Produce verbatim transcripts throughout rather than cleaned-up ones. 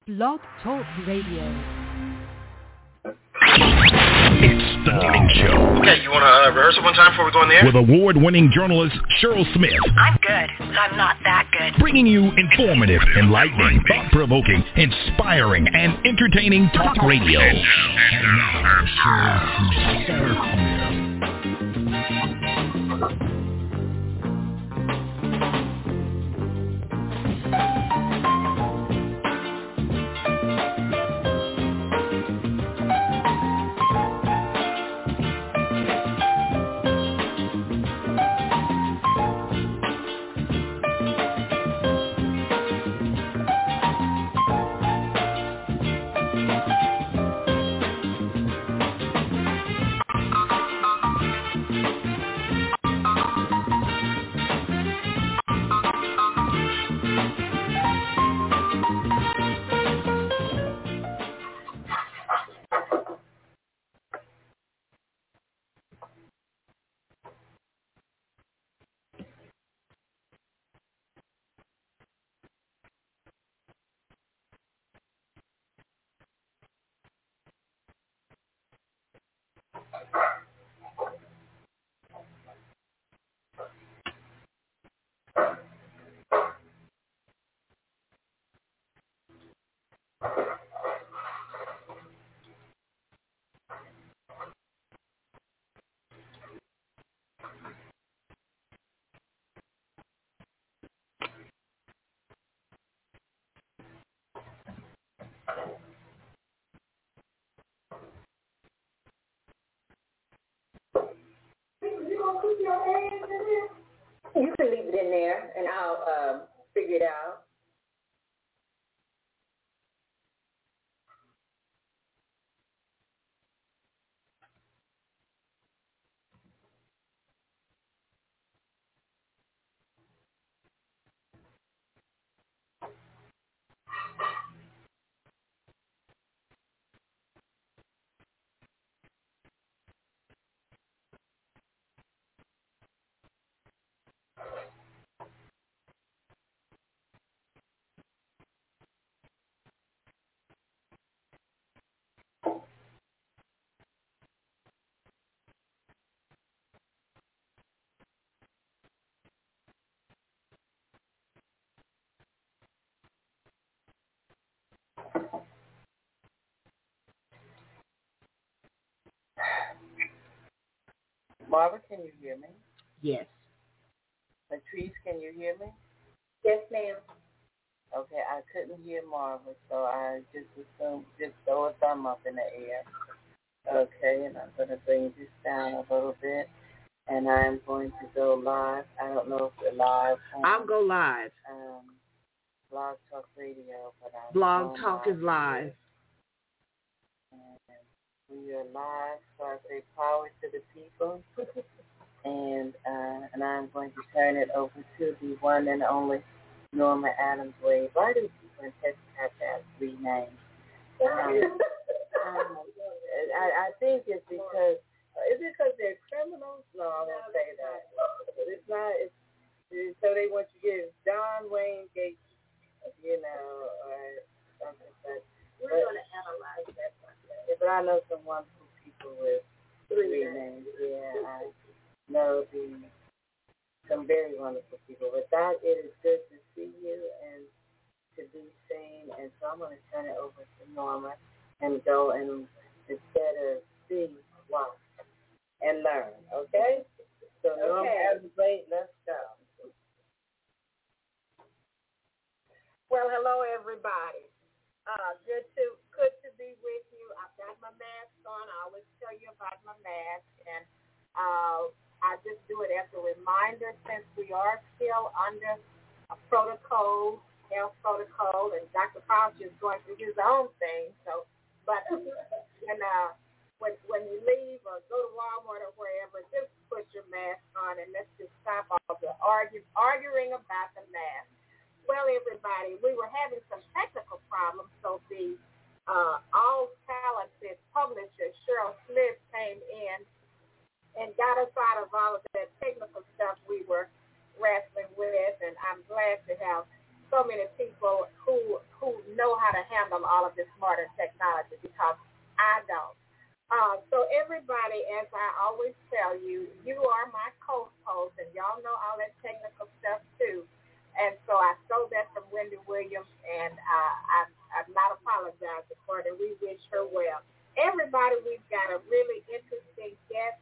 Blog Talk Radio. It's the Morning Show. Okay, you want to uh, rehearse it one time before we go in the air? With award-winning journalist Cheryl Smith. I'm good, but I'm not that good. Bringing you informative, enlightening, thought-provoking, inspiring, and entertaining talk radio. And now, Cheryl Smith. You can leave it in there, and I'll um, figure it out. Barbara, can you hear me? Yes. Latrice, can you hear me? Yes, ma'am. Okay, I couldn't hear Marva, so I just assumed, just throw a thumb up in the air. Okay, and I'm going to bring this down a little bit, and I'm going to go live. I don't know if we're live. On, I'll go live. Um, Blog Talk Radio. But I'm Blog Talk live is live. And we are live, so I say power to the people. and uh, and I'm going to turn it over to the one and only Norma Adams Wade. Why do people in Texas have to have three names? Um, um, I, I think it's because, is it because they're criminals? No, I won't say that. But it's not, it's, it's, so they want you to get John Wayne Gates, you know, or something like that. We're going to analyze that one. Yeah, but I know some wonderful people with three, three names. Yeah, I know the some very wonderful people. With that, it is good to see you and to be seen. And so I'm going to turn it over to Norma and go and instead of see, watch, and learn. Okay? So Norma, okay. Wait, let's go. Well, hello, everybody. Uh, good to good to be with you. I've got my mask on. I always tell you about my mask, and uh, I just do it as a reminder since we are still under a protocol, health protocol, and Doctor Fauci is going through his own thing. So, but when uh, when when you leave or go to Walmart or wherever, just put your mask on, and let's just stop all the argue, arguing about the mask. Well, everybody, we were having some technical problems, so the uh, all-talented publisher, Cheryl Smith, came in and got us out of all of that technical stuff we were wrestling with, and I'm glad to have so many people who who know how to handle all of this modern technology because I don't. Uh, so everybody, as I always tell you, you are my co-host, and y'all know all that technical stuff too. And so I stole that from Wendy Williams, and uh, I, I'm not apologizing for it, and we wish her well. Everybody, we've got a really interesting guest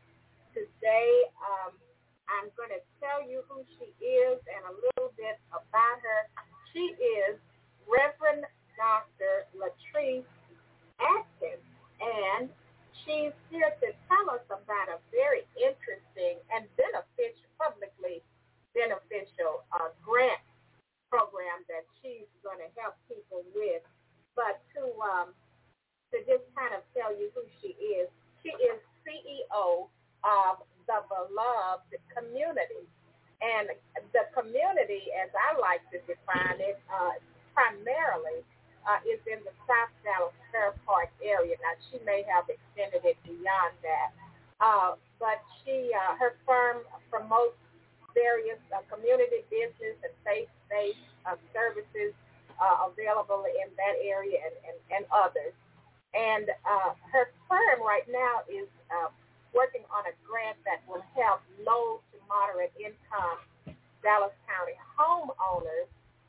today. Um, I'm going to tell you who she is and a little bit about her. She is Reverend Doctor Latrice Atkins, and she's here to tell us about a very interesting and beneficial, publicly beneficial uh, grant program that she's going to help people with. But to um, to just kind of tell you who she is, she is C E O of the Beloved Community. And the community, as I like to define it, uh, primarily uh, is in the South Dallas Fair Park area. Now, she may have extended it beyond that. Uh, but she, uh, her firm promotes various uh, community business and faith-based uh, services uh, available in that area and, and, and others. And uh, her firm right now is uh, working on a grant that will help low to moderate income Dallas County homeowners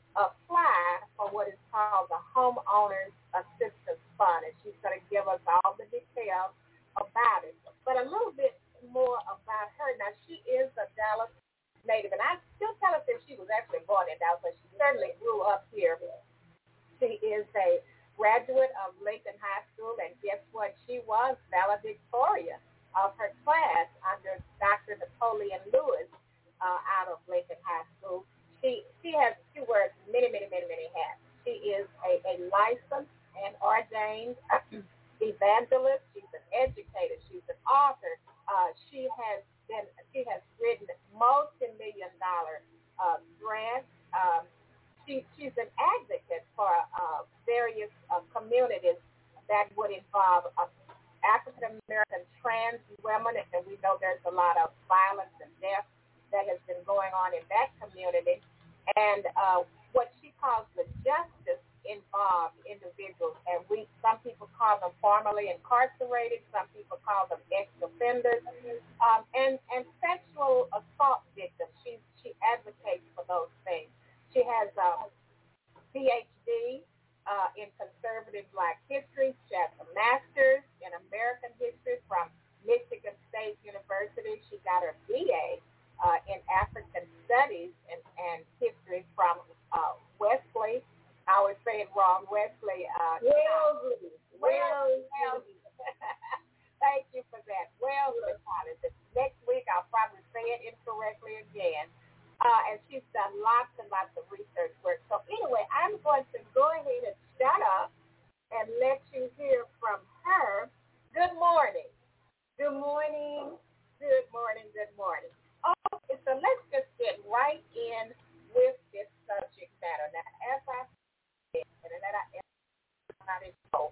apply for what is called the Homeowners Assistance Fund. And she's going to give us all the details about it. But a little bit more about her. Now, she is a Dallas native, and I still tell us that she was actually born in Dallas, but she certainly grew up here. She is a graduate of Lincoln High School, and guess what? She was valedictorian of her class under Doctor Napoleon Lewis uh, out of Lincoln High School. She she has she wears many, many, many, many hats. She is a, a licensed and ordained evangelist. She's an educator. She's an author. Uh, she has been she has written multi-million dollar uh, grants. Um, she she's an advocate for uh, various uh, communities that would involve uh, African American trans women, and we know there's a lot of violence and death that has been going on in that community. And uh, what she calls the justice involved individuals, and we some people call them formerly incarcerated, some people call them ex-offenders, um, and and sexual assault victims. She she advocates for those things. She has a P H D uh, in conservative Black history. She has a master's in American history from Michigan State University. She got her B A uh, in African studies and, and history from uh, Wesley. I always say it wrong, Wesley. Uh, Wellesley. Wellesley. Wellesley. Thank you for that. Wellesley College. Next week I'll probably say it incorrectly again. Uh, and she's done lots and lots of research work. So anyway, I'm going to go ahead and shut up and let you hear from her. Good morning. Good morning. Good morning. Good morning. Okay, so let's just get right in with this subject matter. Now, as I said, and that I know,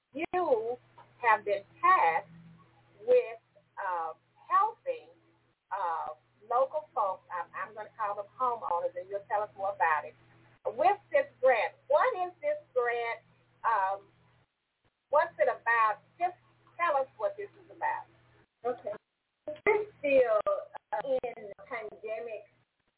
you have been tasked with uh, helping uh, local folks, I'm, I'm going to call them homeowners, and you'll tell us more about it, with this grant. What is this grant? Um, what's it about? Just tell us what this is about. Okay. We're still uh, in the pandemic.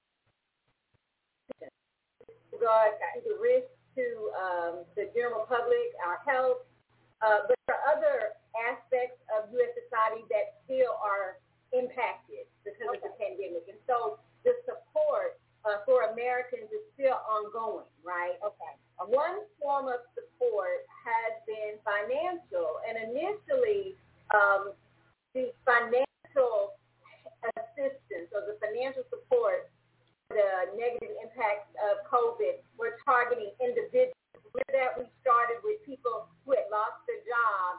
Regard to the risk to um, the general public, our health, uh, but there are other aspects of U S society that still are impacted because okay. of the pandemic. And so the support uh, for Americans is still ongoing, right? Okay. Uh, one form of support has been financial, and initially um, the financial assistance or the financial support, the negative impacts of COVID, were targeting individuals. With that, we started with people who had lost their job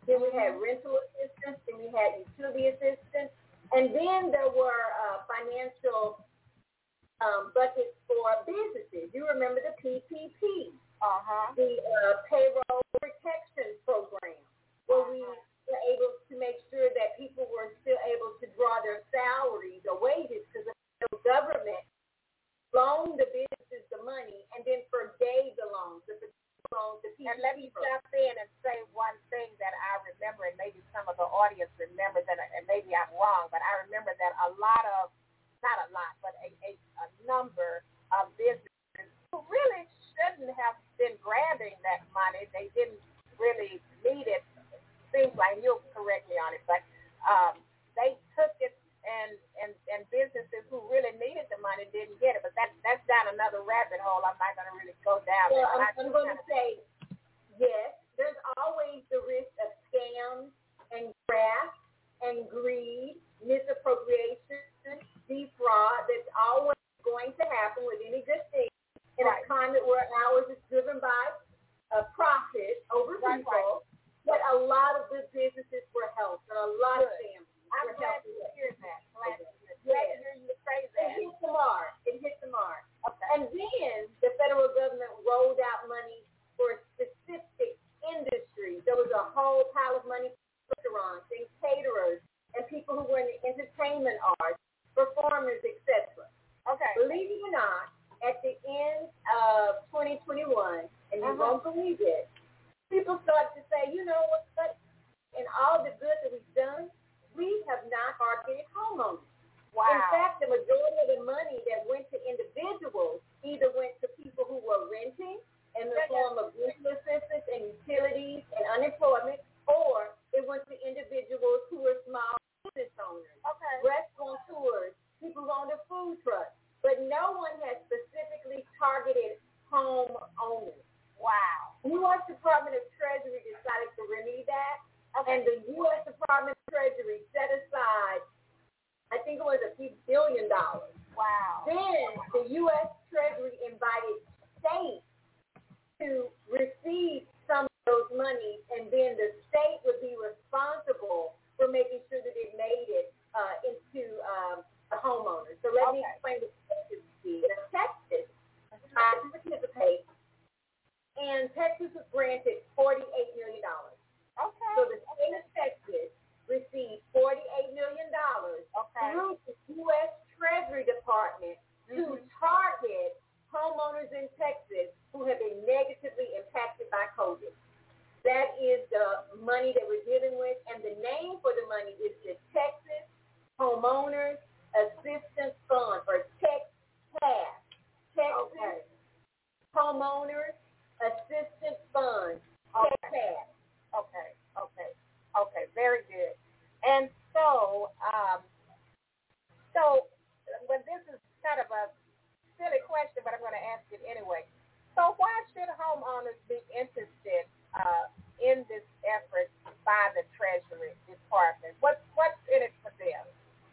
Then we had rental assistance. Then we had utility assistance. And then there were uh, financial um, buckets for businesses. You remember the P P P, uh-huh. the uh, Payroll Protection Program, where we were able to make sure that people were still able to draw their salaries or wages because the government loaned the businesses the money and then forgave the loans. The loans the and let me jump in and say one thing that I remember, and maybe some of the audience remembers, and, and maybe I'm wrong, but I remember that a lot of, not a lot, but a, a, a number of businesses who really shouldn't have been grabbing that money. They didn't really need it. Seems like you'll correct me on it, but um, they took it, and, and, and businesses who really needed the money didn't get it. But that, that's down another rabbit hole. I'm not going to really go down well, there. I'm, I'm going to say, yes, there's always the risk of scams and graft and greed, misappropriation, defraud. That's always going to happen with any good thing in right. a climate where ours is driven by a profit over right, people. Right. But a lot of good businesses were helped, and a lot good. of families I'm were glad helped. to hear that. Glad to hear, yes. glad to hear you say that. It hit the mark. It hit the mark. Okay. And then the federal government rolled out money for specific industries. There was a whole pile of money for restaurants and caterers and people who were in the entertainment arts, performers, et cetera. Okay. Believe it or not, at the end of twenty twenty-one, and you uh-huh. won't believe it, people started to say, you know what, but in all the good that we've done, we have not targeted homeowners. Wow. In fact, the majority of the money that went to individuals either went to people who were renting in the form of rental assistance and utilities and unemployment, or it went to individuals who were small business owners, okay. restaurateurs, people who owned a food truck. But no one has specifically targeted home owners. Wow. The U S Department of Treasury decided to remedy that, okay. and the U S Department of Treasury set aside, I think it was a few billion dollars. Wow. Then the U S Treasury invited states to receive some of those monies, and then the state would be responsible for making sure that it made it uh, into um, the homeowners. So let okay. me explain what Texas did. Texas tried to participate, and Texas was granted forty-eight million dollars. Okay. So the state of Texas received forty-eight million dollars okay. through the U S Treasury Department mm-hmm. to target homeowners in Texas who have been negatively impacted by COVID. That is the money that we're dealing with, and the name for the money is the Texas Homeowners Assistance Fund, or TexCAS. Texas okay. Homeowners Assistance Fund, okay. TexCAS. Okay, okay, okay, very good. And so, um, so, well, this is kind of a silly question, but I'm going to ask it anyway. So why should homeowners be interested uh, in this effort by the Treasury Department? What, what's in it for them?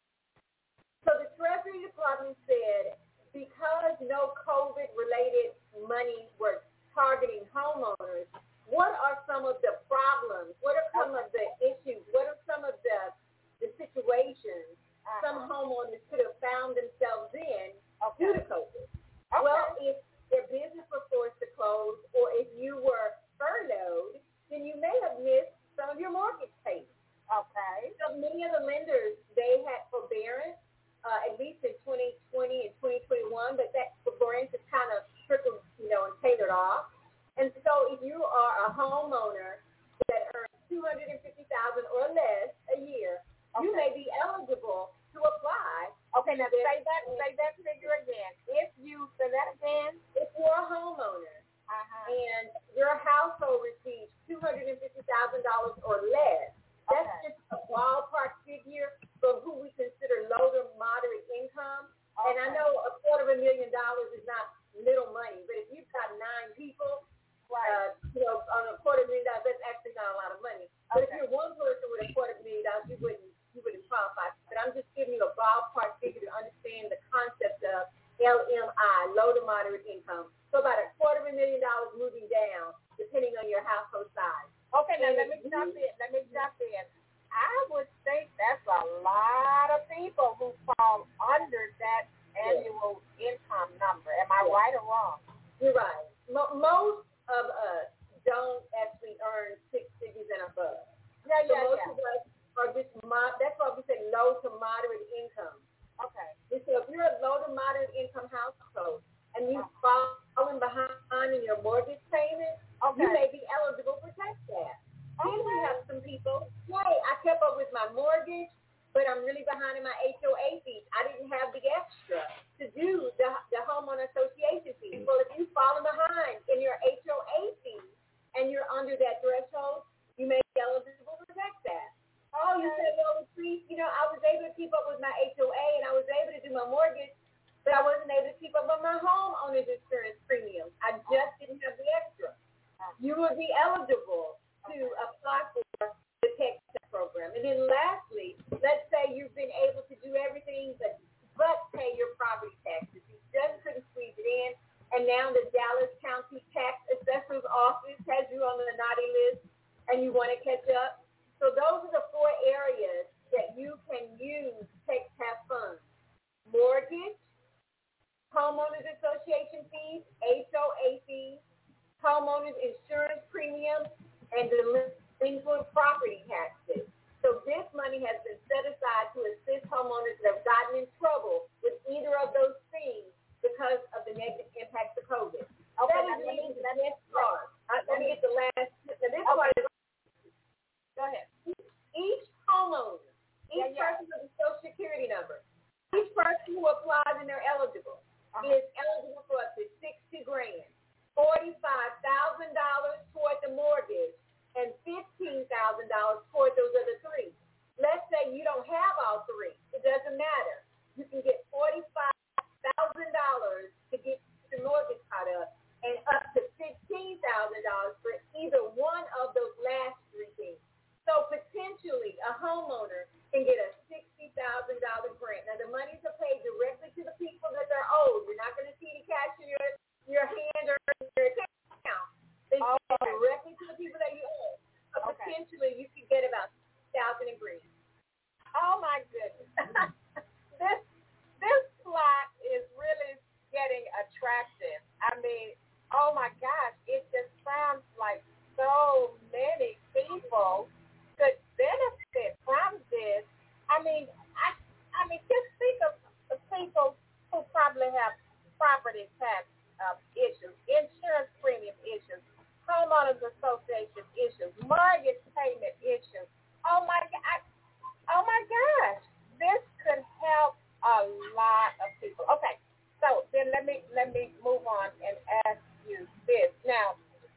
So the Treasury Department said because no COVID-related money was targeting homeowners, what are some of the problems? What are some of the issues? What are some of the, the situations uh-huh. some homeowners could have found themselves in okay. due to COVID? Okay. Well, if their business was forced to close, or if you were furloughed, then you may have missed some of your mortgage payments. Okay. So many of the lenders, they had forbearance, uh, at least in twenty twenty and twenty twenty-one, but that forbearance is kind of trickled, you know, and tailored off. And so if you are a homeowner that earns two hundred fifty thousand dollars or less a year, okay. you may be eligible to apply. Okay, now say that say that figure again. If you say that again, if you're a homeowner uh-huh. and your household receives two hundred fifty thousand dollars or less, that's okay. just a ballpark figure for who we consider low to moderate income. Okay. And I know a quarter of a million dollars is not little money, but if you've got nine people, right. uh, you know, on a quarter of a million dollars, that's actually not a lot of money. But okay. if you're one person with a quarter of a million dollars, you wouldn't you wouldn't qualify. But I'm just giving you a ballpark figure to understand the concept of L M I, low to moderate income. So about a quarter of a million dollars moving down, depending on your household size. Okay, now and let me jump in. Let me Yeah, so yeah, most yeah. of us are just, mo- that's why we say low to moderate income. Okay. So if you're a low to moderate income household and you've fallen behind in your mortgage payment, okay. you may be eligible for tax staff. Okay. Then we have some people, hey, I kept up with my mortgage, but I'm really behind in my H O A fees. I didn't have the extra to do the, the homeowner association fees. Well, if you've fallen behind in your H O A fees and you're under that threshold, you may be eligible for tax staff. Oh, you said, well, Patrice, you know, I was able to keep up with my H O A and I was able to do my mortgage, but I wasn't able to keep up with my homeowner's insurance premiums. I just didn't have the extra. You would be eligible to apply for the tax program. And then lastly, let's say you've been able to do everything but, but pay your property taxes. You just couldn't squeeze it in, and now the Dallas County Tax Assessor's Office has you on the naughty list and you want to catch up. So those are the four areas that you can use tax tax funds: mortgage, homeowners association fees, H O A fees, homeowners insurance premiums, and delinquent property taxes. So this money has been set aside to assist homeowners that have gotten in trouble with either of those things because of the negative impacts of COVID. Okay, that is let me, let me start. Uh, let me get the last. Now this part is. Go ahead. Each homeowner, each yeah, yeah. person with a Social Security number, each person who applies and they're eligible uh-huh. is eligible for up to sixty grand, forty-five thousand dollars toward the mortgage, and fifteen thousand dollars toward those other three. Let's say you don't have all three. It doesn't matter. You can get forty-five thousand dollars to get the mortgage caught up, and up to fifteen thousand dollars for either one of those last three things. So potentially a homeowner can get a sixty thousand dollars grant. Now the monies are paid directly to the people that they're owed. You're not going to see the cash in your, your hand or your account. They oh, get okay. directly to the people that you owe. So okay. potentially you could get about six thousand dollars in grants. Oh my goodness. this this plot is really getting attractive. I mean, oh my gosh, it just sounds like so many people could benefit from this. I mean, I I mean, just think of the people who probably have property tax uh, issues, insurance premium issues, homeowners association issues, mortgage payment issues. Oh my God! Oh my gosh! This could help a lot of people. Okay, so then let me let me move on and ask you this. Now,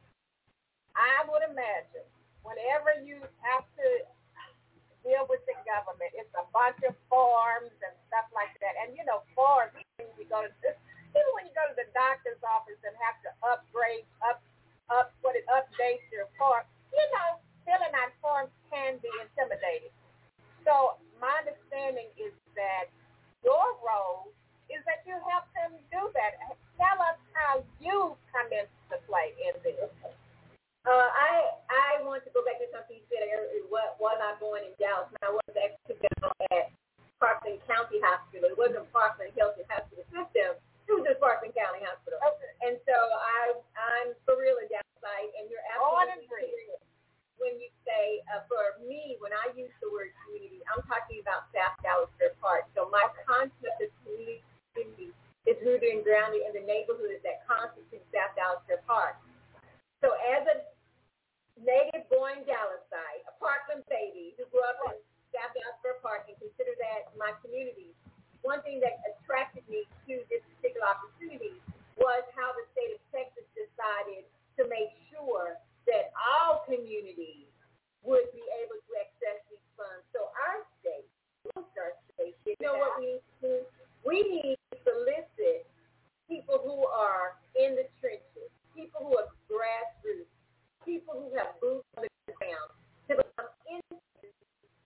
I would imagine whenever you have to deal with the government, it's a bunch of forms and stuff like that. And, you know, forms, even when you go to, even when you go to the doctor's office and have to upgrade, up, up, what it updates your form, you know, filling out forms can be intimidating. So my understanding is that your role is that you help them do that. Tell us how you come into play in this. Uh, I I want to go back to something you said earlier. What while I'm going in Dallas, and I was actually down at Parkland County Hospital. It wasn't Parkland Health and Hospital System. It was just Parkland County Hospital. Okay. And so I I'm for real in Dallas site, and you're absolutely correct when you say uh, for me when I use the word community, I'm talking about South Dallas Fair Park. So my concept of community is rooted and grounded in the neighborhoods that constitute South Dallas Fair Park. So as a native born Dallas side, a Parkland baby who grew up in South Dallas Fair Park and consider that my community, one thing that attracted me to this particular opportunity was how the state of Texas decided to make sure that all communities would be able to access these funds. So our state, most our states, you know what we need to do? We need to solicit people who are in the trenches, people who are grassroots, people who have boots on the ground to become independent.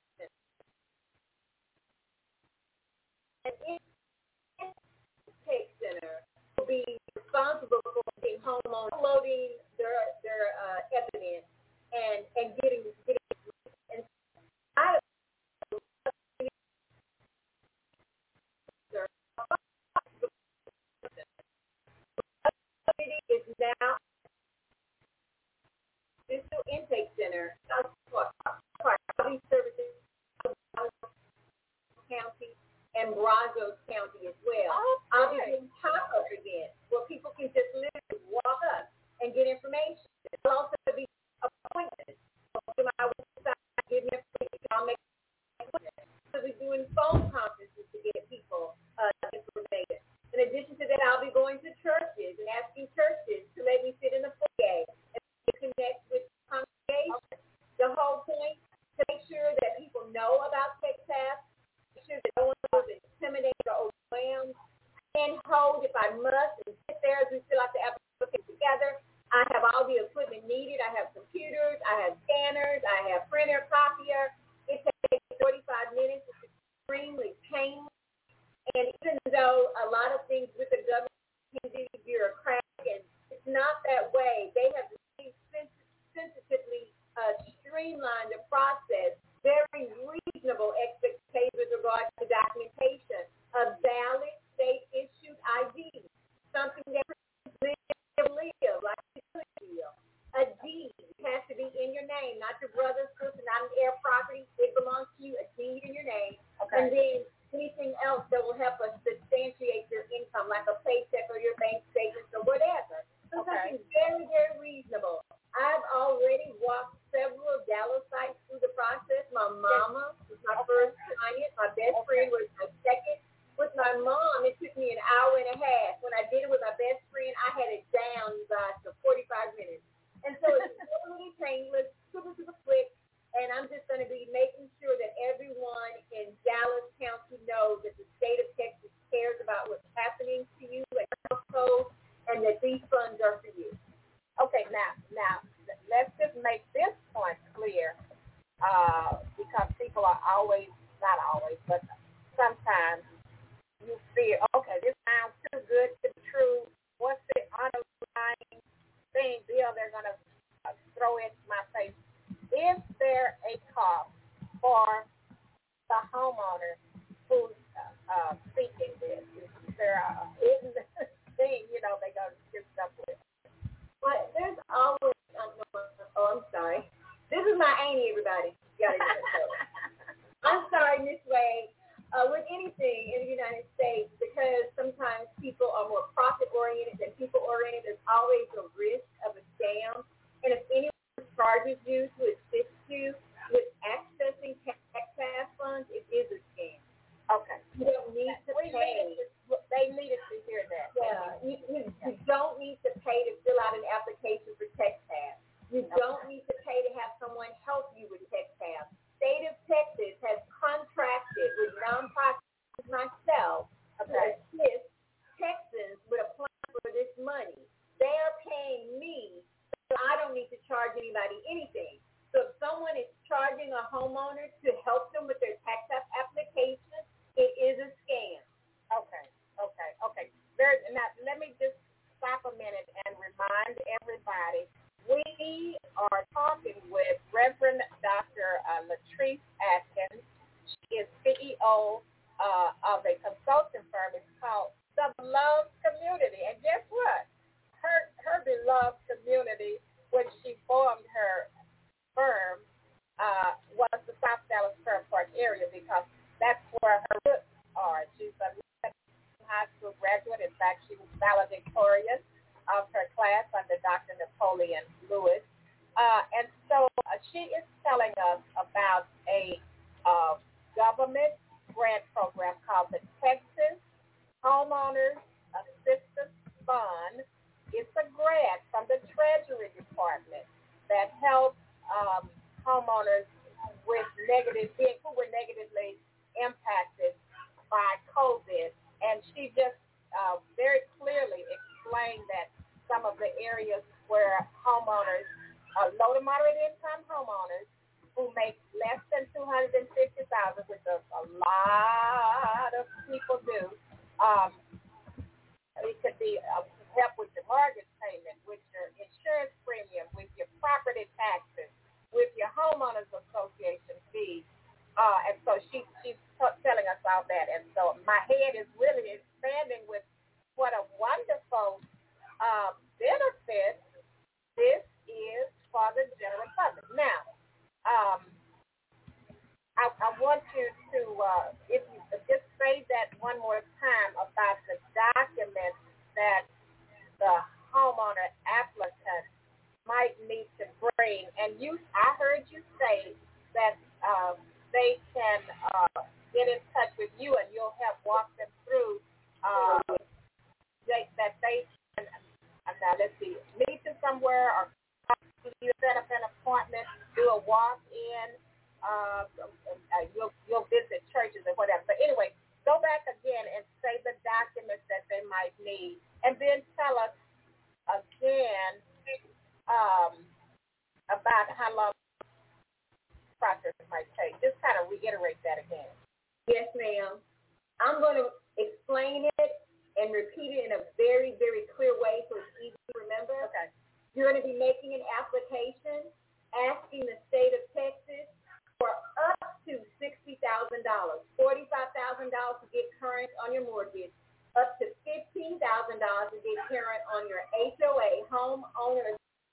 An intake center will be responsible for being homeowners, uploading their their uh, evidence and and getting getting and I is now digital intake center. copier. It takes forty-five minutes. It's extremely painless. And even though a lot of things with the government can be bureaucratic, and it's not that way, they have really sensitively uh, streamlined the process, very reasonable expectations with regard to documentation, a valid state-issued I D, something that live, live like a deal. A deed has to be in your name, not your brother's, sister, not an heir property. It belongs to you, a deed in your name. Okay. And then anything else that will help us substantiate your income, like a paycheck or your bank statements or whatever. So okay. Something very, very reasonable. I've already walked several Dallas sites through the process. My mama was my okay. first client. My best okay. friend was my second. With my mom, it took me an hour and a half. When I did it with my best friend, I had it down, you guys, for forty-five minutes. And so it's totally painless, super, super quick. And I'm just going to be making sure that everyone in Dallas County knows that the state of Texas cares about what's happening to you and your household, and that these funds are for you. Okay, now, now let's just make this point clear, uh, because people are always, not always, but sometimes you feel, okay, this sounds too good to be true. What's the underlying thing, bill they're going to uh, throw into my face? Is there a cost for the homeowner who's uh, uh, seeking this? Is there a hidden thing, you know, they go to get stuff with? But there's always, oh, I'm sorry. This is my auntie, everybody. You gotta get it. I'm sorry, Miss Wade. Uh, with anything in the United States, because sometimes people are more profit-oriented than people-oriented, there's always a risk of a scam. And if anyone charges you to assist you with accessing tax funds, it is a scam. Okay. You don't need to we pay. Needed to, they needed to hear that. Yeah. You, you, you don't need to pay to fill out an application for TextTab. You okay. don't need to pay to have someone help you with TextTab. State of Texas has contracted with nonprofits myself okay. to assist Texans with applying for this money. They are paying me, so I don't need to charge anybody anything. So if someone is charging a homeowner to help them with their tax application, it is a scam. Okay, okay, okay. There, now, let me just stop a minute and remind everybody, we are talking with Reverend Doctor Uh, Latrice Atkins. She is C E O uh, of a consulting firm. It's called The Beloved Community. And guess what? Her her beloved community, when she formed her firm, uh, was the South Dallas Fair Park area, because that's where her roots are. She's a high school graduate. In fact, she was valedictorian of her class under Doctor Napoleon Lewis. Uh, and so uh, she is telling us about a uh, government grant program called the Texas Homeowners Assistance Fund. It's a grant from the Treasury Department that helps um, homeowners with negative, who were negatively impacted by COVID. And she just uh, very clearly explained that some of the areas where homeowners, uh, low to moderate income homeowners who make less than two hundred fifty thousand dollars, which a, a lot of people do, um, it could be uh, help with your mortgage payment, with your insurance premium, with your property taxes, with your homeowners association fees. Uh, and so she, she's t- telling us all that. And so my head is really expanding with what a wonderful uh, benefit this is for the general public. Now, um, I, I want you to, uh, if you just say that one more time about the documents that the homeowner applicant might need to bring. And you, I heard you say that uh, they can uh, get in touch with you and you'll help walk them through uh, they, that they can, uh, now let's see, meet you somewhere or you set up an appointment, do a walk-in, uh, uh, you'll, you'll visit churches or whatever. But anyway, go back again and say the documents that they might need. And then tell us again um, about how long the process might take. Just kind of reiterate that again. Yes, ma'am. I'm going to explain it and repeat it in a very, very clear way so it's easy to remember. Okay. You're going to be making an application asking the state of Texas for up to sixty thousand dollars, forty-five thousand dollars to get current on your mortgage, up to fifteen thousand dollars to get current on your H O A, homeowner,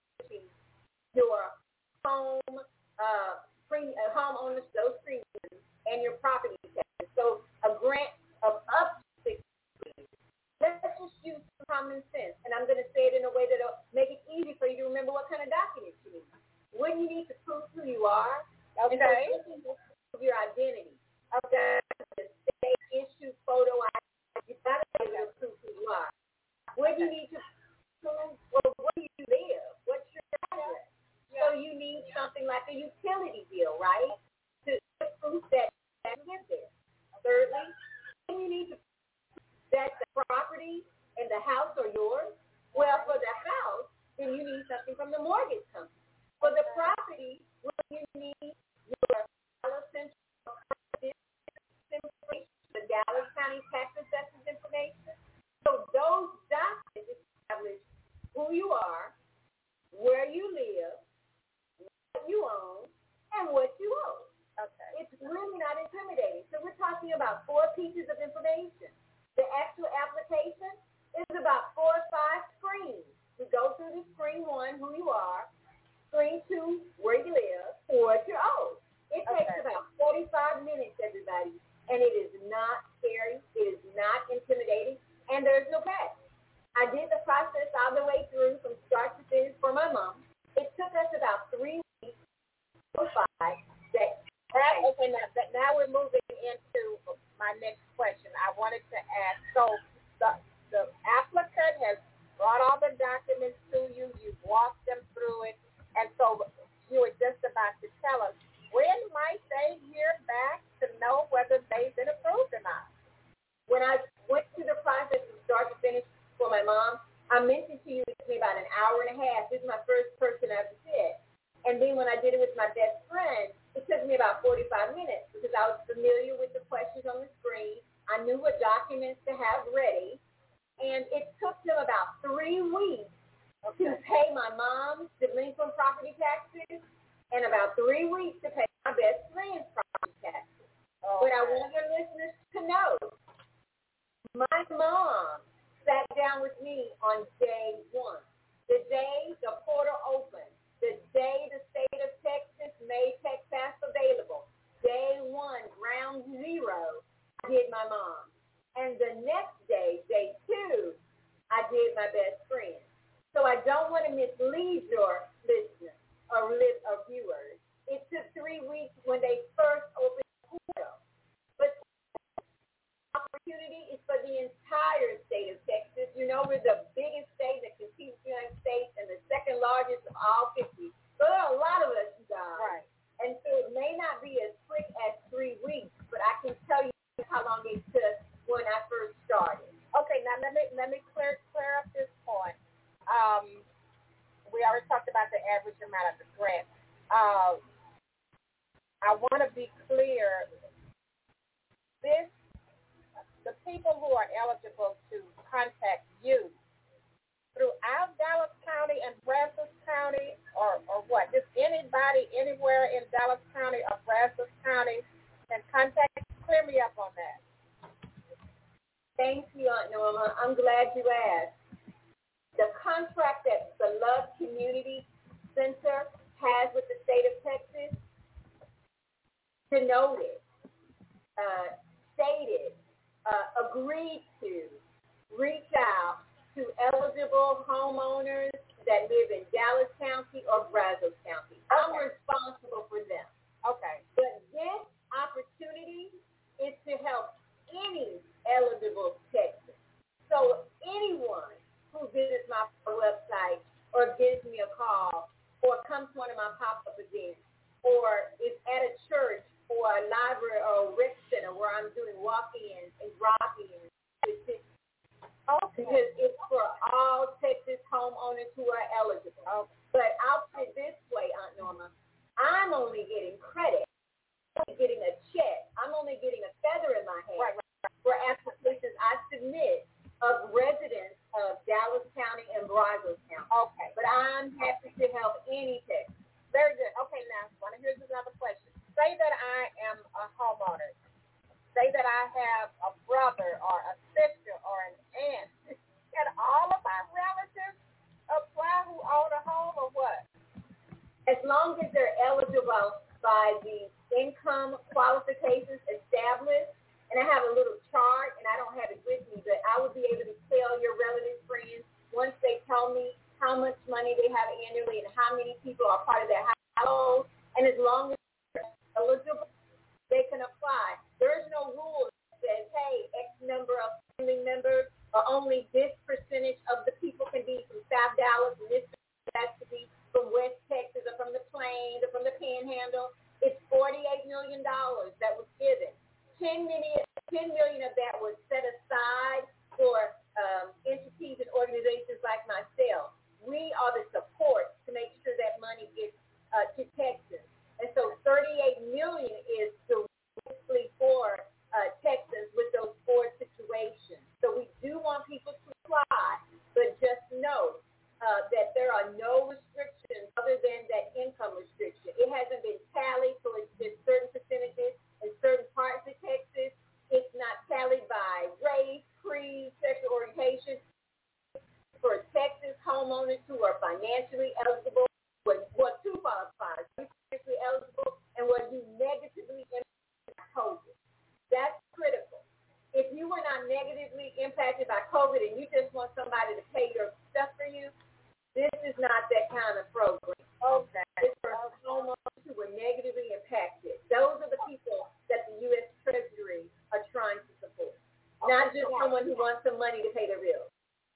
your home, uh, pre, uh, homeowners, those premiums, and your property taxes. So a grant of up to sixty thousand dollars. Let's just use common sense, and I'm going to say it in a way that'll make it easy for you to remember what kind of documents you need. What you need to prove who you are, okay, and so prove your identity. Okay, the state issue photo I D. You got to be able to prove who you are. What do you need to prove? Well, where do you live? What's your address? Yeah. So you need something like a utility bill, right, to prove that you live there. Thirdly, then you need to prove that the property and the house are yours. Well, for the house, then you need something from the mortgage company. For the property, well, you need your Dallas Central information, the Dallas County Tax Assessment information. So those documents establish who you are, where you live, what you own, and what you owe. Okay. It's really not intimidating. So we're talking about four pieces of information. The actual application is about four or five screens. We go through the screen one, who you are, screen two, where you live, or what you owe. It takes okay. about forty-five minutes, everybody, and it is not scary. It is not intimidating, and there's no catch. I did the process all the way through from start to finish for my mom. It took us about three weeks or five. That, that, okay, now, that, now we're moving into my next question. I wanted to ask, so the, the applicant has brought all the documents to you. You've walked them through it. And so you were just about to tell us, when might they hear back to know whether they've been approved or not? When I went through the process from start to finish for my mom, I mentioned to you it took me about an hour and a half. This is my first person I ever did. And then when I did it with my best friend, it took me about forty-five minutes because I was familiar with the questions on the screen. I knew what documents to have ready. And it took them about three weeks okay. to pay my mom's delinquent property taxes and about three weeks to pay my best friend's property taxes. Okay. But I want your listeners to know, my mom sat down with me on day one, the day the portal opened, the day the state of Texas made TextPass available. Day one, ground zero, I did my mom. And the next day, day two, I did my best friend. So I don't want to mislead your listeners or, li- or viewers. It took three weeks when they first opened the portal. But the opportunity is for the entire state of Texas. You know, we're the biggest state that competes in the United States and the second largest of all fifty. So there are a lot of us, you guys. Right. And so it may not be as quick as three weeks, but I can tell you how long it took when I first started. Okay, now let me let me clear clear up this point. Um, we already talked about the average amount of the grant. Uh, I want to be clear. This the people who are eligible to contact you throughout Dallas County and Brazos County, or or what? Just anybody anywhere in Dallas County or Brazos County can contact. Clear me up on that. Thank you, Aunt Norma. I'm glad you asked. The contract that the Love Community Center has with the state of Texas denoted, uh, stated, uh, agreed to reach out to eligible homeowners that live in Dallas County or Brazos County. Okay. I'm responsible for them. Okay. But this opportunity is to help any eligible Texan. So anyone who visits my website or gives me a call or comes to one of my pop-up events or is at a church or a library or a rec center where I'm doing walk-ins and drop-ins, okay. because it's for all Texas homeowners who are eligible. Okay. But I'll put it this way, Aunt Norma, I'm only getting credit I have a brother or a sister or an aunt? Can all of my relatives apply who own a home or what? As long as they're eligible by the income qualifications established, and I have a little chart, and I don't have it with me, but I would be able to tell your relative friends once they tell me how much money they have annually and how many people are part of their household, and as long as they're eligible, they can apply. There's no rule that says, hey, X number of family members, or only this percentage of the people can be from South Dallas, and this has to be from West Texas, or from the Plains, or from the Panhandle. It's forty-eight million dollars that was given. ten million, ten million of that was set aside for um, entities and organizations like myself. We are the support to make sure that money gets uh, to Texas. And so thirty-eight million is directly for uh, Texas with those four situations. So we do want people to apply, but just know uh, that there are no restrictions other than that income restriction. It hasn't been tallied, so it's just certain percentages in certain parts of Texas. It's not tallied by race, creed, sexual orientation. For Texas homeowners who are financially eligible, what, what two qualifiers, financially eligible, and what you negatively impacted by COVID. That's critical. If you were not negatively impacted by COVID and you just want somebody to pay your stuff for you, this is not that kind of program. Okay. It's for homeowners who were negatively impacted. Those are the people that the U S Treasury are trying to support, not just someone who wants some money to pay their bills.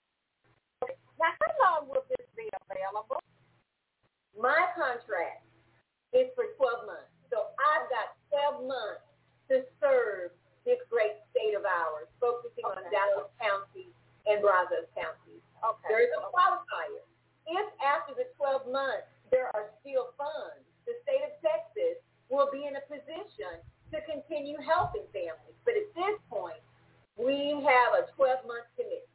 Now, how long will this be available? My contract is for twelve months. So I've got twelve months to serve this great state of ours, focusing okay. on Dallas County and Brazos County. Okay. There is a qualifier. If after the twelve months there are still funds, the state of Texas will be in a position to continue helping families. But at this point, we have a twelve-month commitment.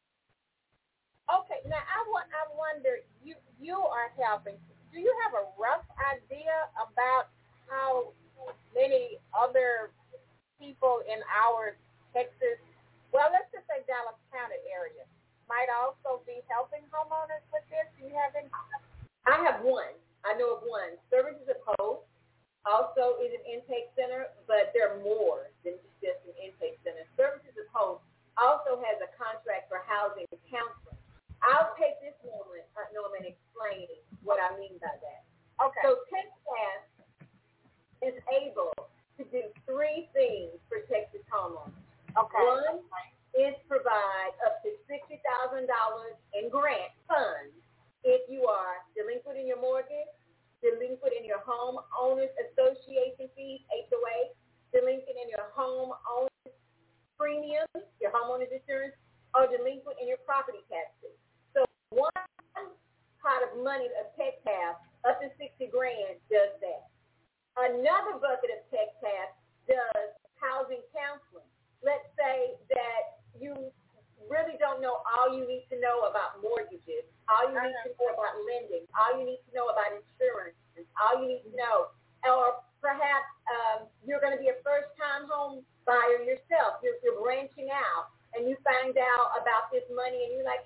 Okay, now I, want, I wonder, you you are helping. Do you have a rough idea about how many other people in our Texas, well, let's just say Dallas County area, might also be helping homeowners with this? Do you have any? I have one. I know of one. Services of Hope also is an intake center, but they're more than just an intake center. Services of Hope also has a contract for housing and counseling. I'll take this moment, uh, Norman, explaining what I mean by that. Okay. So TexCAS is able to do three things for Texas homeowners. Okay. One is provide up to sixty thousand dollars in grant funds if you are delinquent in your mortgage, delinquent in your home owners association fees, H O A, delinquent in your home owners premiums, your homeowners insurance, or delinquent in your property taxes. So one pot of money of TexCAS up to sixty grand does that. Another bucket of TexCAS does housing counseling. Let's say that you really don't know all you need to know about mortgages, all you need to know about lending, all you need to know about insurance, all you need to know. Or perhaps um, you're going to be a first-time home buyer yourself. You're, you're branching out, and you find out about this money, and you're like,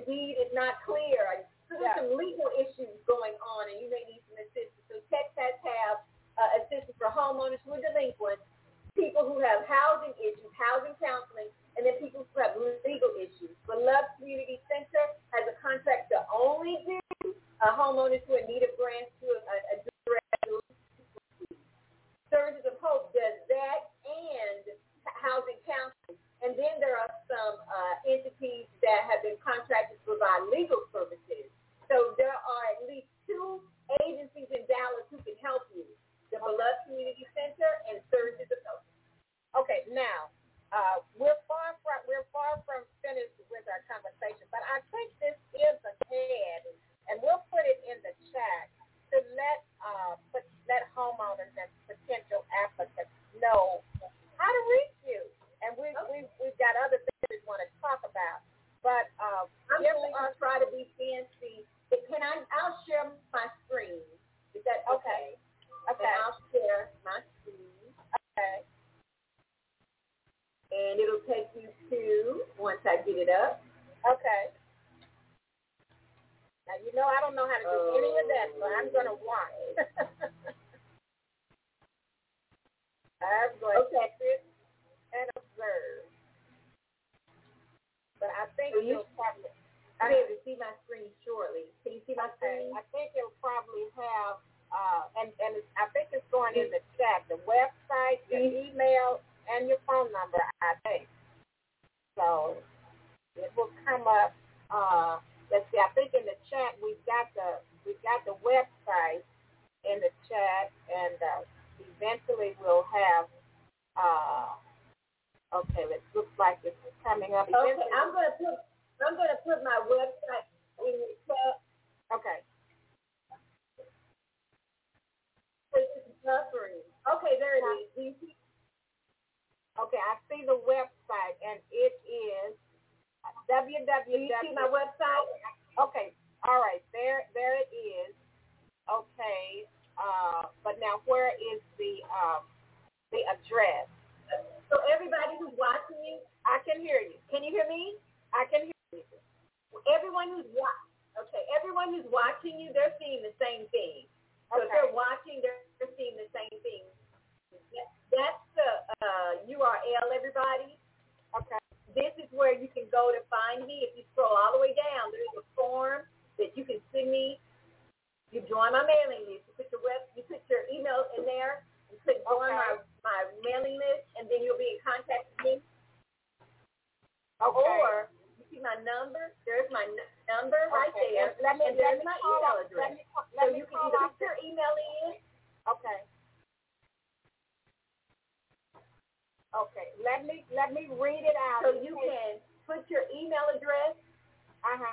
deed is not clear. So there's Yeah. some legal issues going on, and you may need some assistance. So Texas have uh, assistance for homeowners who are delinquent, people who have housing issues, housing counseling, and then people who have legal issues. Beloved Community Center has a contract to only do uh, homeowners who are in need of grants to a, a direct. Services of Hope does that and housing counseling. And then there are some uh, entities that have been contracted to provide legal services. So there are at least two agencies in Dallas who can help you, the Beloved Community Center and Services of Hope. Okay, now, uh, we're far from we're far from finished with our conversation, but I think this is ahead, and we'll put it in the chat to let uh, put, let homeowners and potential applicants know how to reach you. And we, we, we've got other things we want to talk about. But uh, I'm going to try to be fancy. Can I, I'll share my screen. Is that okay? Okay. And I'll share my screen. Okay. And it'll take you to, once I get it up. Okay. Now, you know I don't know how to do oh. any of that, so I'm going to watch. I'm going okay. to sit and observe. But I think so you'll probably... I'll be able to see my screen shortly. Can you see my okay. screen? I think it'll probably have, uh, and, and it's, I think it's going in the chat, the website, your mm-hmm. email, and your phone number, I think. So it will come up. Uh, let's see. I think in the chat we've got the we've got the website in the chat, and uh, eventually we'll have. Uh, okay, it looks like it's coming up. Okay, eventually. I'm gonna put I'm gonna put my website in the chat. Okay. Okay, there it is. Do you see? Okay, I see the website, and it is w w w. Do you see my website? Okay, all right, there, there it is. Okay, uh, but now where is the um, the address? So everybody who's watching you, I can hear you. Can you hear me? I can hear you. Everyone who's watching, okay, everyone who's watching you, they're seeing the same thing. So okay. if they're watching, they're, they're seeing the same thing. That's the uh, U R L, everybody. Okay. This is where you can go to find me. If you scroll all the way down, there's a form that you can send me. You join my mailing list. You put your web, you put your email in there. You click join okay. my, my mailing list, and then you'll be in contact with me. Okay. Or you see my number. There's my n- number right okay. there. Let me, and there's let me my call email up, address. Let me, so let you me can call either up. put your email in. Okay. Okay. Let me let me read it out. So you can put your email address. Uh huh.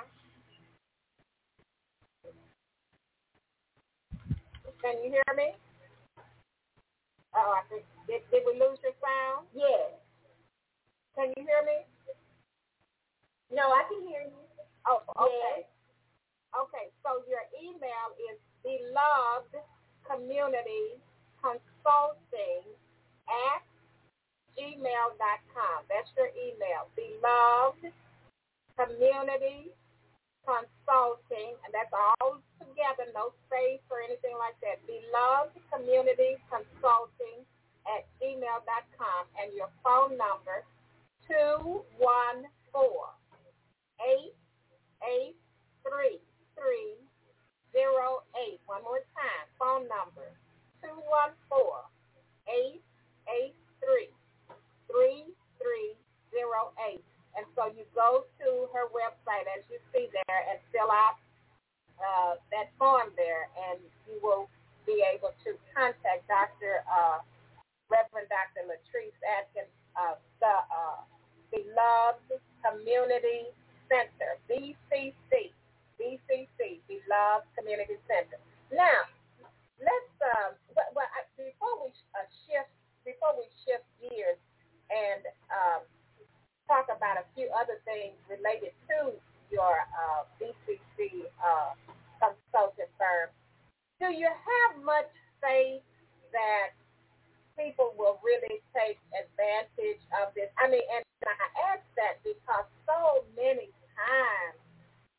Can you hear me? Oh, I think did, did we lose your sound? Yes. Can you hear me? No, I can hear you. Oh, okay. Yes. Okay, so your email is beloved community consulting at gmail dot com. That's your email. Beloved community consulting, and that's all together, no space or anything like that. Beloved community consulting at gmail dot com, and your phone number two one four eight eight three three zero eight. One more time. Phone number two one four eight eight three three three zero eight. And so you go to her website, as you see there, and fill out uh, that form there, and you will be able to contact Doctor Uh, Reverend Doctor Latrice Atkins of the uh, Beloved Community Center, B C C, B C C, Beloved Community Center. Now, let's uh, but, but before we uh, shift, before we shift gears and um, talk about a few other things related to your uh, B C C uh, consulting firm, do you have much faith that people will really take advantage of this? I mean, and I ask that because so many times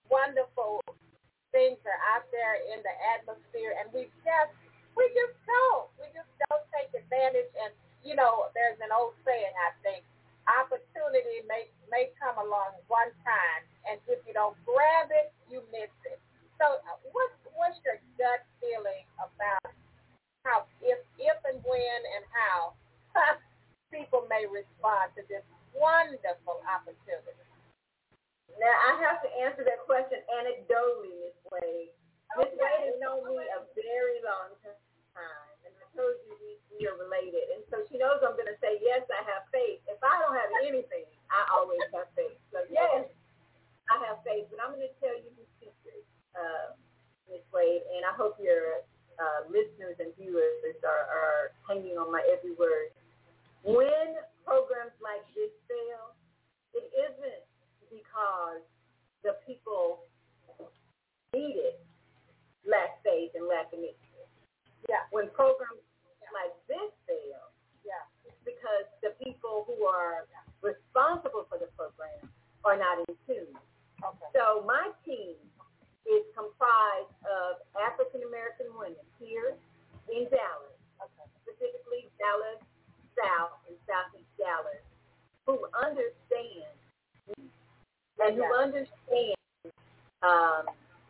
there in the atmosphere, and we just, we just don't. We just don't take advantage. And, you know, there's an old saying, I think, opportunity may, may come along one time, and if you don't grab it, you miss it. So uh, what's, what's your gut feeling about how, if, if and when and how people may respond to this wonderful opportunity? Now, I have to answer that question anecdotally, Miz Wade. Miz Okay. Wade has known me a very long time, and I told you we, we are related. And so she knows I'm going to say, yes, I have faith. If I don't have anything, I always have faith. So, yes, I have faith. But I'm going to tell you the secret, uh, Miz Wade, and I hope your uh, listeners and viewers are, are hanging on my every word. When programs like this fail, it isn't because the people needed lack faith and lack initiative. Yeah. When programs like this fail, yeah, it's because the people who are responsible for the program are not in tune. Okay. So my team is comprised of African American women here in Dallas, okay. specifically Dallas South and Southeast Dallas, who understand and who understand um,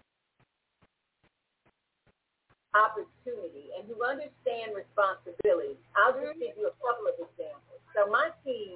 opportunity and who understand responsibility. I'll just give you a couple of examples. So my team,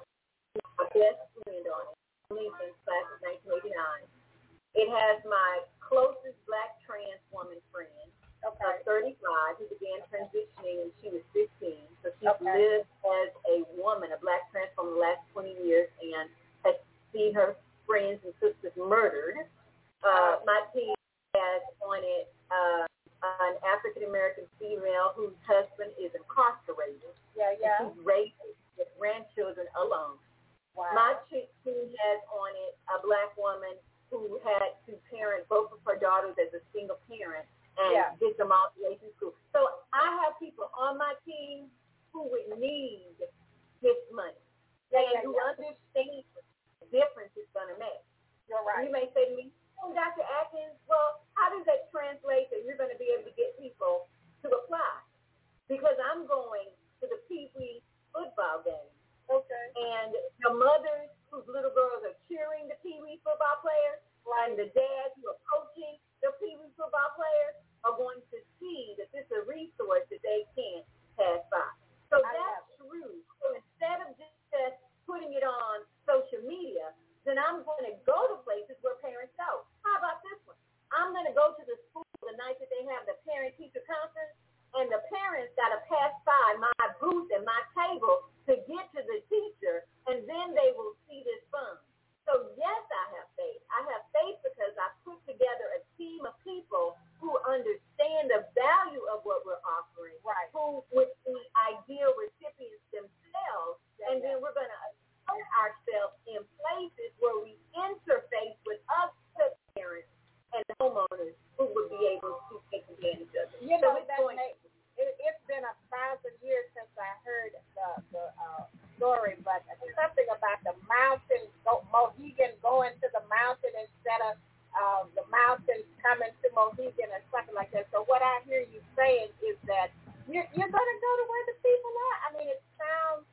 my best friend on it, Lincoln, class of nineteen eighty-nine. It has my closest black trans woman friend, Okay. uh, thirty-five, who began transitioning when she was fifteen. So she's Okay. lived as a woman, a black trans woman, the last twenty years, and has seen her friends and sisters murdered. Uh, my team has on it uh, an African-American female whose husband is incarcerated. Yeah, yeah. And she's raised with grandchildren alone. Wow. My team has on it a black woman who had to parent both of her daughters as a single parent and Yeah. get them all the way through school. So I have people on my team who would need this money Yeah, and yeah, who yeah. understand the difference it's going to make. You're right. You may say to me, oh, Doctor Atkins, well, how does that translate that you're going to be able to get people to apply? Because I'm going to the Pee Wee football game. Okay. And the mothers whose little girls are cheering the Pee Wee football players and the dads who are coaching the Pee Wee football players are going to see that this is a resource that they can't pass by. So I that's true. So instead of just putting it on social media, then I'm going to go to places where parents go. How about this one? I'm going to go to the school the night that they have the parent-teacher conference, and the parents got to pass by my booth and my table to get to the teacher, and then they will see this fund. So, yes, I have faith. I have faith because I put together a team of people who understand the value of what we're offering, right. who would be ideal recipients themselves, yeah, and yeah. then we're going to put ourselves in places where we interface with other parents and homeowners who would be able to take advantage of it. You know, so that may, it, it's been a thousand years since I heard the, the uh, story, but something about the mountain, go, Mohegan going to the mountain instead of uh, the mountains coming to Mohegan or something like that. So what I hear you saying is that you're, you're going to go to where the people are. I mean, it sounds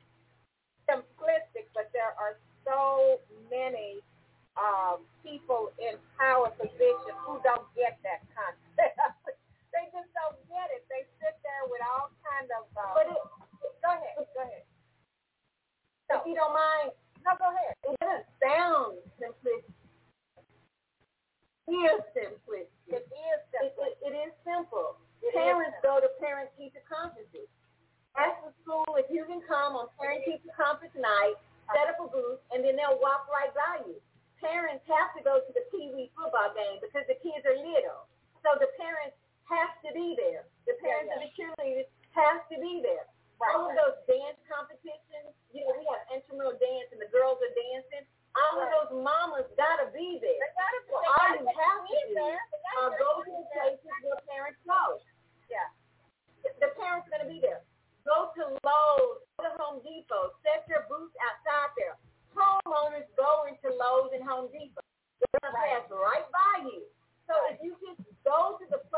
simplistic, but there are so many um, people in power positions who don't get that concept. They just don't get it. They sit there with all kind of. Uh, but it, go ahead. Go ahead. So, if you don't mind, no, go ahead. It doesn't sound simplistic. It is simplistic. It is simple. It, it, it is simple. It Parents is go to parent-teacher conferences. Ask the school if you can come on parent-teacher conference night, set up a booth, and then they'll walk right by you. Parents have to go to the Pee Wee football game because the kids are little. So the parents have to be there. The parents yeah, yeah. and the cheerleaders have to be there. Right, all of those dance competitions, you know, we have intramural dance and the girls are dancing. All right. of those mamas got to be there. They got to be well, there. All you have to do there. are go to the places where parents go. Yeah. The, the parents are going to be there. Go to Lowe's, go to Home Depot, set your booths outside there. Homeowners go into Lowe's and Home Depot. They're going to pass right by you. So if you just go to the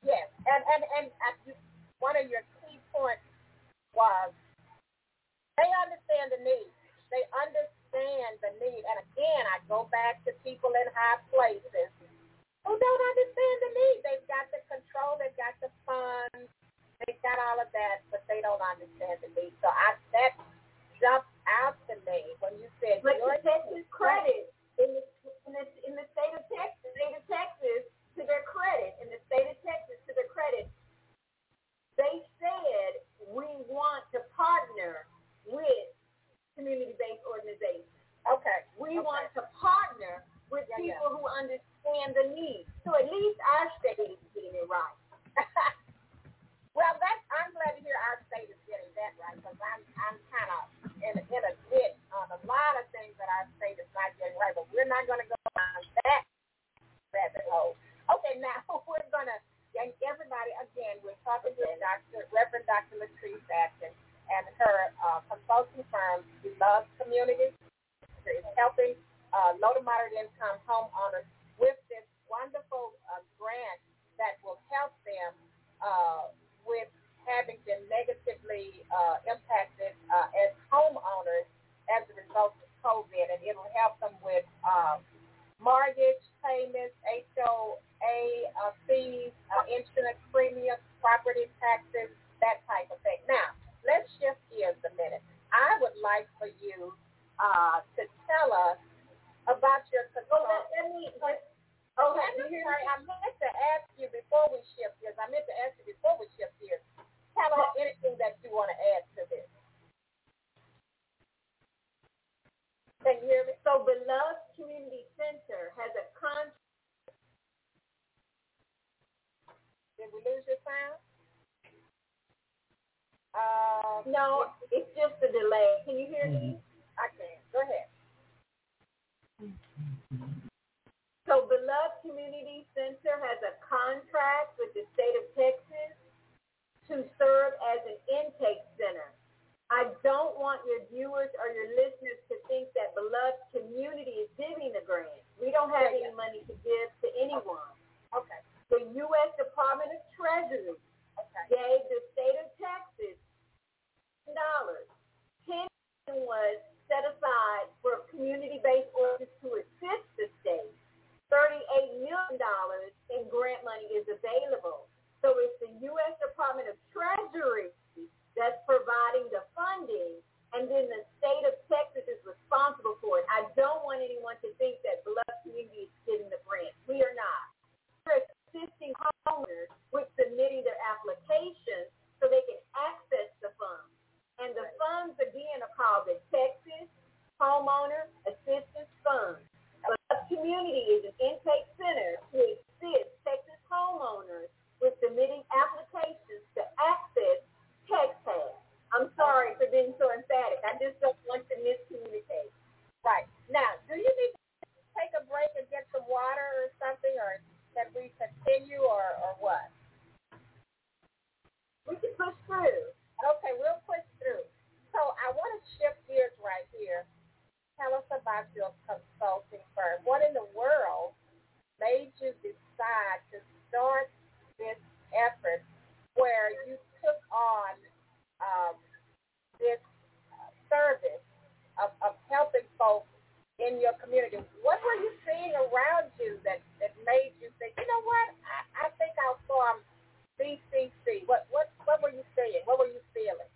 Yes, and and and uh, you, one of your key points was they understand the need. They understand the need, and again, I go back to people in high places who don't understand the need. They've got the control, they've got the funds, they've got all of that, but they don't understand the need. So I that jumped out to me when you said but your Texas credit in the in the in the state of Texas, state of Texas to their credit, in the state of Texas to their credit, they said we want to partner with community-based organizations. okay. We okay. want to partner with Yeah, people yeah. who understand the need. So at least our state is getting it right. Well, that I'm glad to hear our state is getting that right, because I'm I'm kind of in, in a ditch on a lot of things that our state is not getting right, but we're not going to go down that rabbit hole. Okay, now we're going to, and everybody, again, we're talking with Doctor Reverend Doctor Latrice Atkin and her uh, consulting firm, Beloved Communities, is helping uh, low to moderate income homeowners with this wonderful uh, grant that will help them uh, with having been negatively uh, impacted uh, as homeowners as a result of COVID, and it'll help them with um, mortgage payments, H O A uh, fees, uh, insurance premiums, property taxes, that type of thing. Now, let's shift gears a minute. I would like for you uh, to tell us about your control. Oh, let, let me, let, Oh, okay, I'm you hear sorry. me? I meant to ask you before we shift gears. I meant to ask you before we shift gears. Tell us anything that you want to add to this. Can you hear me? So Beloved Community Center has a contract. Did we lose your sound? Uh, No, it's just a delay. Can you hear me? I can. Go ahead. So Beloved Community Center has a contract with the state of Texas to serve as an intake center. I don't want your viewers or your listeners to think that Beloved Community is giving the grant. We don't have Yeah, any yeah. money to give to anyone. Okay. The U S Department of Treasury Okay. gave the state of Texas ten dollars. ten dollars was set aside for community-based orders to assist the state. thirty-eight million dollars in grant money is available. So it's the U S Department of Treasury that's providing the funding, and then the state of Texas is responsible for it. I don't want anyone to think that Beloved Community is getting the grant. We are not. We're assisting homeowners with submitting their applications so they can access the funds. And the funds, again, are called the Texas Homeowner Assistance Fund. Beloved Community is an intake center to assist Texas homeowners with submitting applications to access TextPass. I'm sorry for being so emphatic. I just don't want to miscommunicate. Right. Now, do you need to take a break and get some water or something, or can we continue, or, or what? We can push through. Okay, we'll push through. So I want to shift gears right here. Tell us about your consulting firm. What in the world made you decide to start this effort where you took on um, this uh, service of, of helping folks in your community? What were you seeing around you that, that made you think, you know what, I, I think I'll form B C C? What, what, what were you seeing? What were you feeling?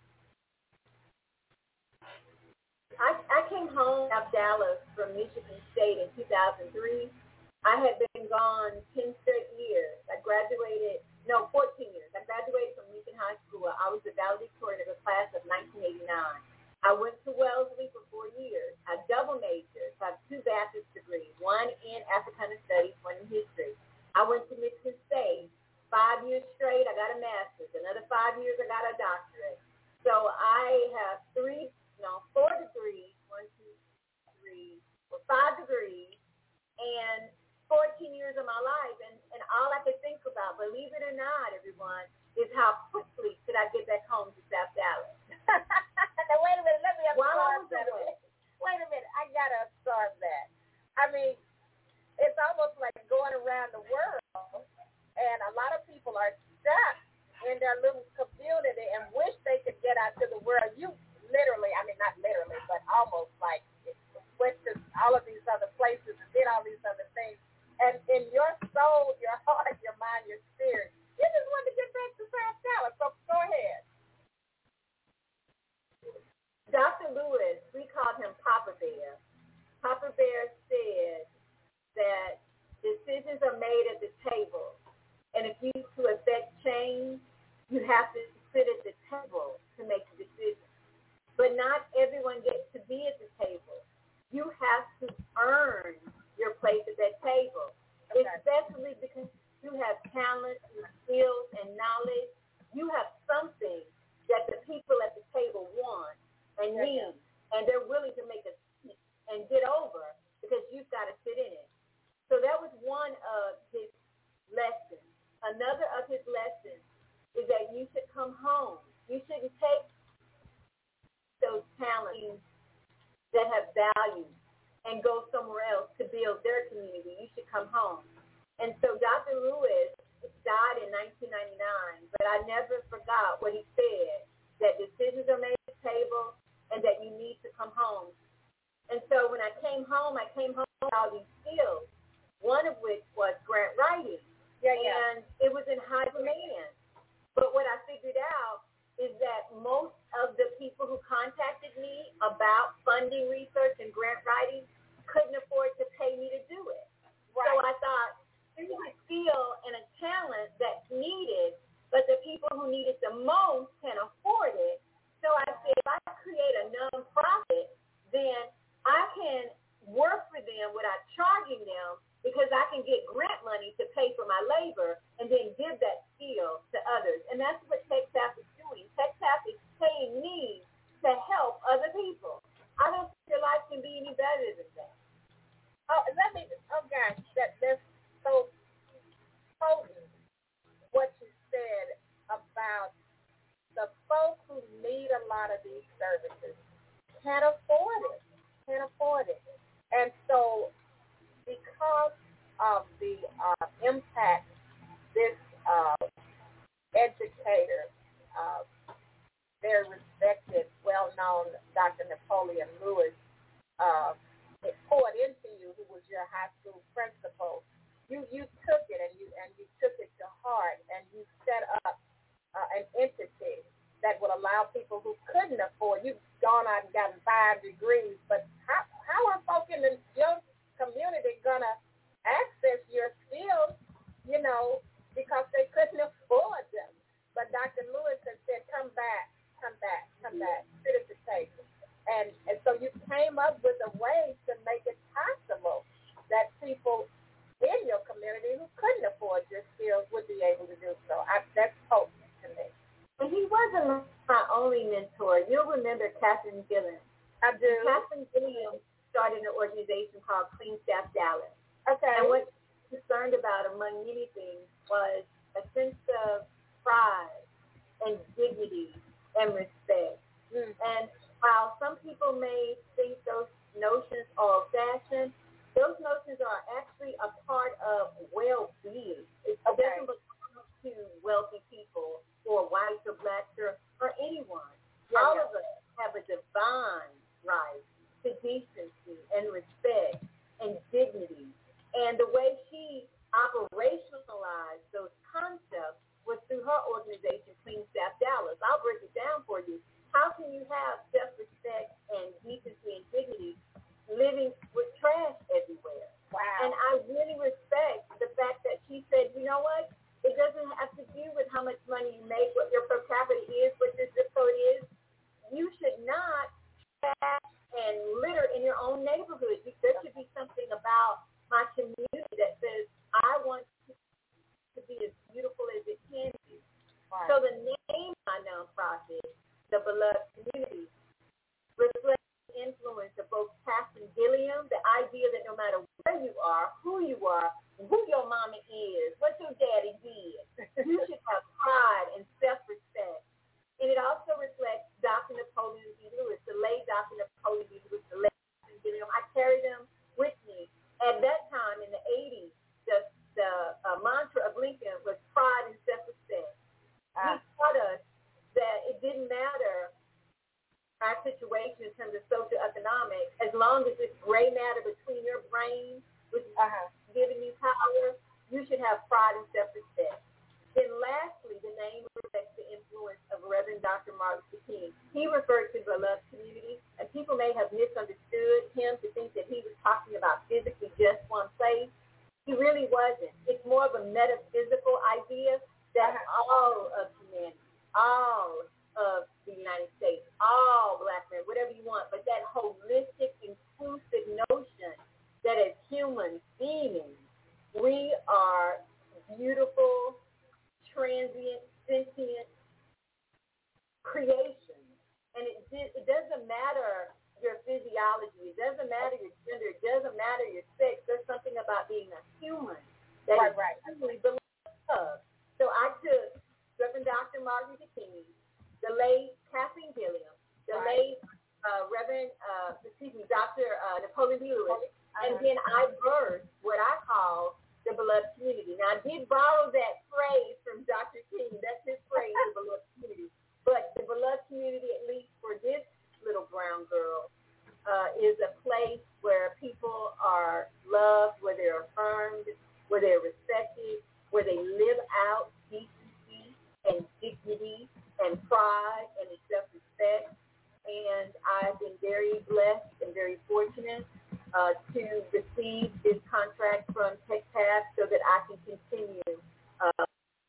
I, I came home out of Dallas from Michigan State in two thousand three. I had been gone ten straight years. I graduated, no, fourteen years. I graduated from Lincoln High School. I was the valedictorian of the class of nineteen eighty-nine. I went to Wellesley for four years. I double majored. So I have two bachelor's degrees, one in Africana Studies, one in history. I went to Michigan State. Five years straight, I got a master's. Another five years, I got a doctorate. So I have three, no, four degrees, one, two, three, well, five degrees, and fourteen years of my life. And, and all I could think about, believe it or not, everyone, is how quickly could I get back home to South Dallas. Now, wait a minute. Let me While I absorb was that. away. Wait a minute. I got to absorb that. I mean, it's almost like going around the world, and a lot of people are you have to sit at the table to make a decision. But not everyone gets to be at the table. You have to earn your place at that table, okay. Especially because you have talent and skills and knowledge. You have something that the people at the table want and need, yeah. And they're willing to make a seat and get over because you've got to sit in it. So that was one of his lessons. Another of his lessons is that you should come home. You shouldn't take those talents that have value and go somewhere else to build their community. You should come home. And so Doctor Lewis died in nineteen ninety-nine, but I never forgot what he said, that decisions are made at the table and that you need to come home. And so when I came home, I came home with all these skills, one of which was grant writing. Yeah, yeah. And it was in high demand. But what I figured out is that most of the people who contacted me about funding research and grant writing couldn't afford to pay me to do it. Right. So I thought, there's a skill and a talent that's needed, but the people who need it the most can afford it. So I said, if I create a nonprofit, then I can work for them without charging them because I can get grant money to pay for my labor and then give that skill to others. And that's what TechTap is doing. TechTap is paying me to help other people. I don't think your life can be any better than that. Oh, let me, oh gosh, that, that's so potent what you said about the folks who need a lot of these services can't afford it, can't afford it. And so because of the uh, impact this uh, educator, uh, very respected, well-known Doctor Napoleon Lewis, uh, it poured into you, who was your high school principal, you you took it and you and you took it to heart, and you set up uh, an entity that would allow people who couldn't afford. You've gone out and gotten five degrees, but how how are folk in the your community gonna access your skills? You know, because they couldn't afford them. But Doctor Lewis has said, "Come back, come back, come back, sit at the table." And, and so you came up with a way to make it possible that people in your community who couldn't afford your skills would be able to do so. I, that's potent to me. And he wasn't my only mentor. You'll remember Catherine Gilliam. I do. Catherine Gilliam started an organization called Clean Staff Dallas. Okay. And what she was concerned about, among many things, was a sense of pride and dignity and respect. Mm. And while some people may think those notions are old-fashioned, those notions are actually a part of well-being. It okay. doesn't belong to wealthy people or white or black or, or anyone. Yeah, All yeah. of us have a divine right to decency and respect and dignity. And the way she operationalized those concepts was through her organization, Clean Staff Dallas. I'll break it down for you. How can you have self-respect and decency and dignity living with trash everywhere? Wow. And I really respect the fact that she said, you know what? It doesn't have to do with how much money you make, what your per capita is, what your zip code is. You should not trash and litter in your own neighborhood. There should be something about my community that says, I want to be as beautiful as it can be. Right. So the name of my nonprofit, The Beloved Community, reflects the influence of both Catherine Gilliam, the idea that no matter where you are, who you are, who your mama is, what your daddy did, you should have pride and self-respect. And it also reflects Doctor Napoleon B. Lewis, the late Doctor Napoleon B. Lewis, the late Catherine Gilliam. I carried them with me. At that time, in the eighties, the, the uh, mantra of Lincoln was pride and self-respect. Uh, he taught us that it didn't matter our situation in terms of socioeconomic, as long as it's gray matter between your brain, which is uh-huh. giving you power, you should have pride and self-respect. Then lastly, the name reflects the influence of Reverend Doctor Martin Luther King. He referred to the beloved community, and people may have misunderstood him to think that he was talking about physically just one place. He really wasn't. It's more of a metaphysical idea that uh-huh. all of humanity, transient, sentient creation. And it, it doesn't matter your physiology. It doesn't matter your gender. It doesn't matter your sex. There's something about being a human that right, is right. truly beloved. So I took Reverend Doctor Marguerite King, the late Kathleen Gilliam, the right. late uh, Reverend, uh, excuse me, Doctor Uh, Napoleon B. Lewis, uh-huh. and then I birthed what I call the beloved community. Now, I did borrow that phrase from Doctor King. That's his phrase, the beloved community. But the beloved community, at least for this little brown girl, uh, is a place where people are loved, where they're affirmed, where they're respected, where they live out decency and dignity and pride and self-respect. And I've been very blessed and very fortunate uh, to receive this contract from TechPath so that I can continue uh,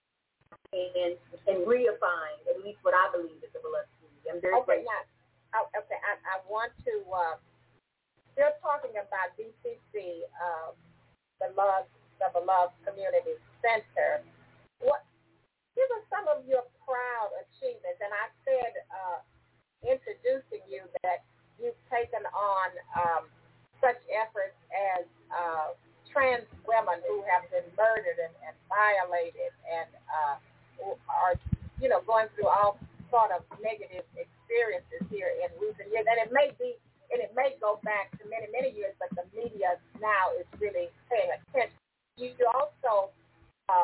and and reify at least what I believe is the beloved community. I'm very okay, grateful. now, okay, I, I want to, uh, still talking about B C C, uh, the Love, the Beloved Community Center. What? Give us some of your proud achievements. And I said, uh, introducing you, that you've taken on um, such efforts as uh, trans women who have been murdered and, and violated and uh, are, you know, going through all sort of negative experiences here in recent years. And it may be, and it may go back to many, many years, but the media now is really paying attention. You also uh,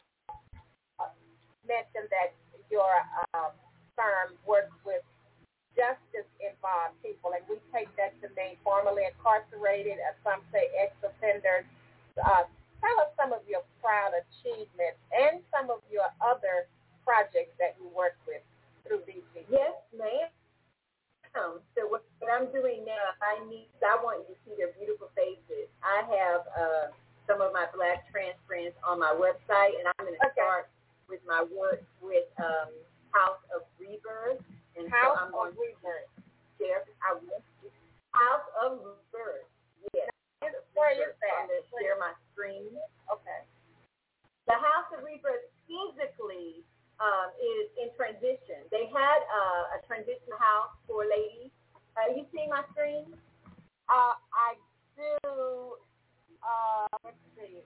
mentioned that your uh, firm works with justice-involved people, and we take that to mean formerly incarcerated, or some say ex-offenders. Uh, tell us some of your proud achievements and some of your other projects that you work with through B C C. Yes, ma'am. Um, so what, what I'm doing now, I need, I want you to see their beautiful faces. I have uh, some of my Black trans friends on my website, and I'm going to okay. start with my work with um, House of Rebirth. And House so I'm going of Rebirth. Share, I will, House of Rebirth. Yes. Where is that? I'm going to share my screen. Okay. The House of Rebirth physically um, is in transition. They had uh, a transition house for ladies. Are you seeing my screen? Uh, I do. Uh, let's see.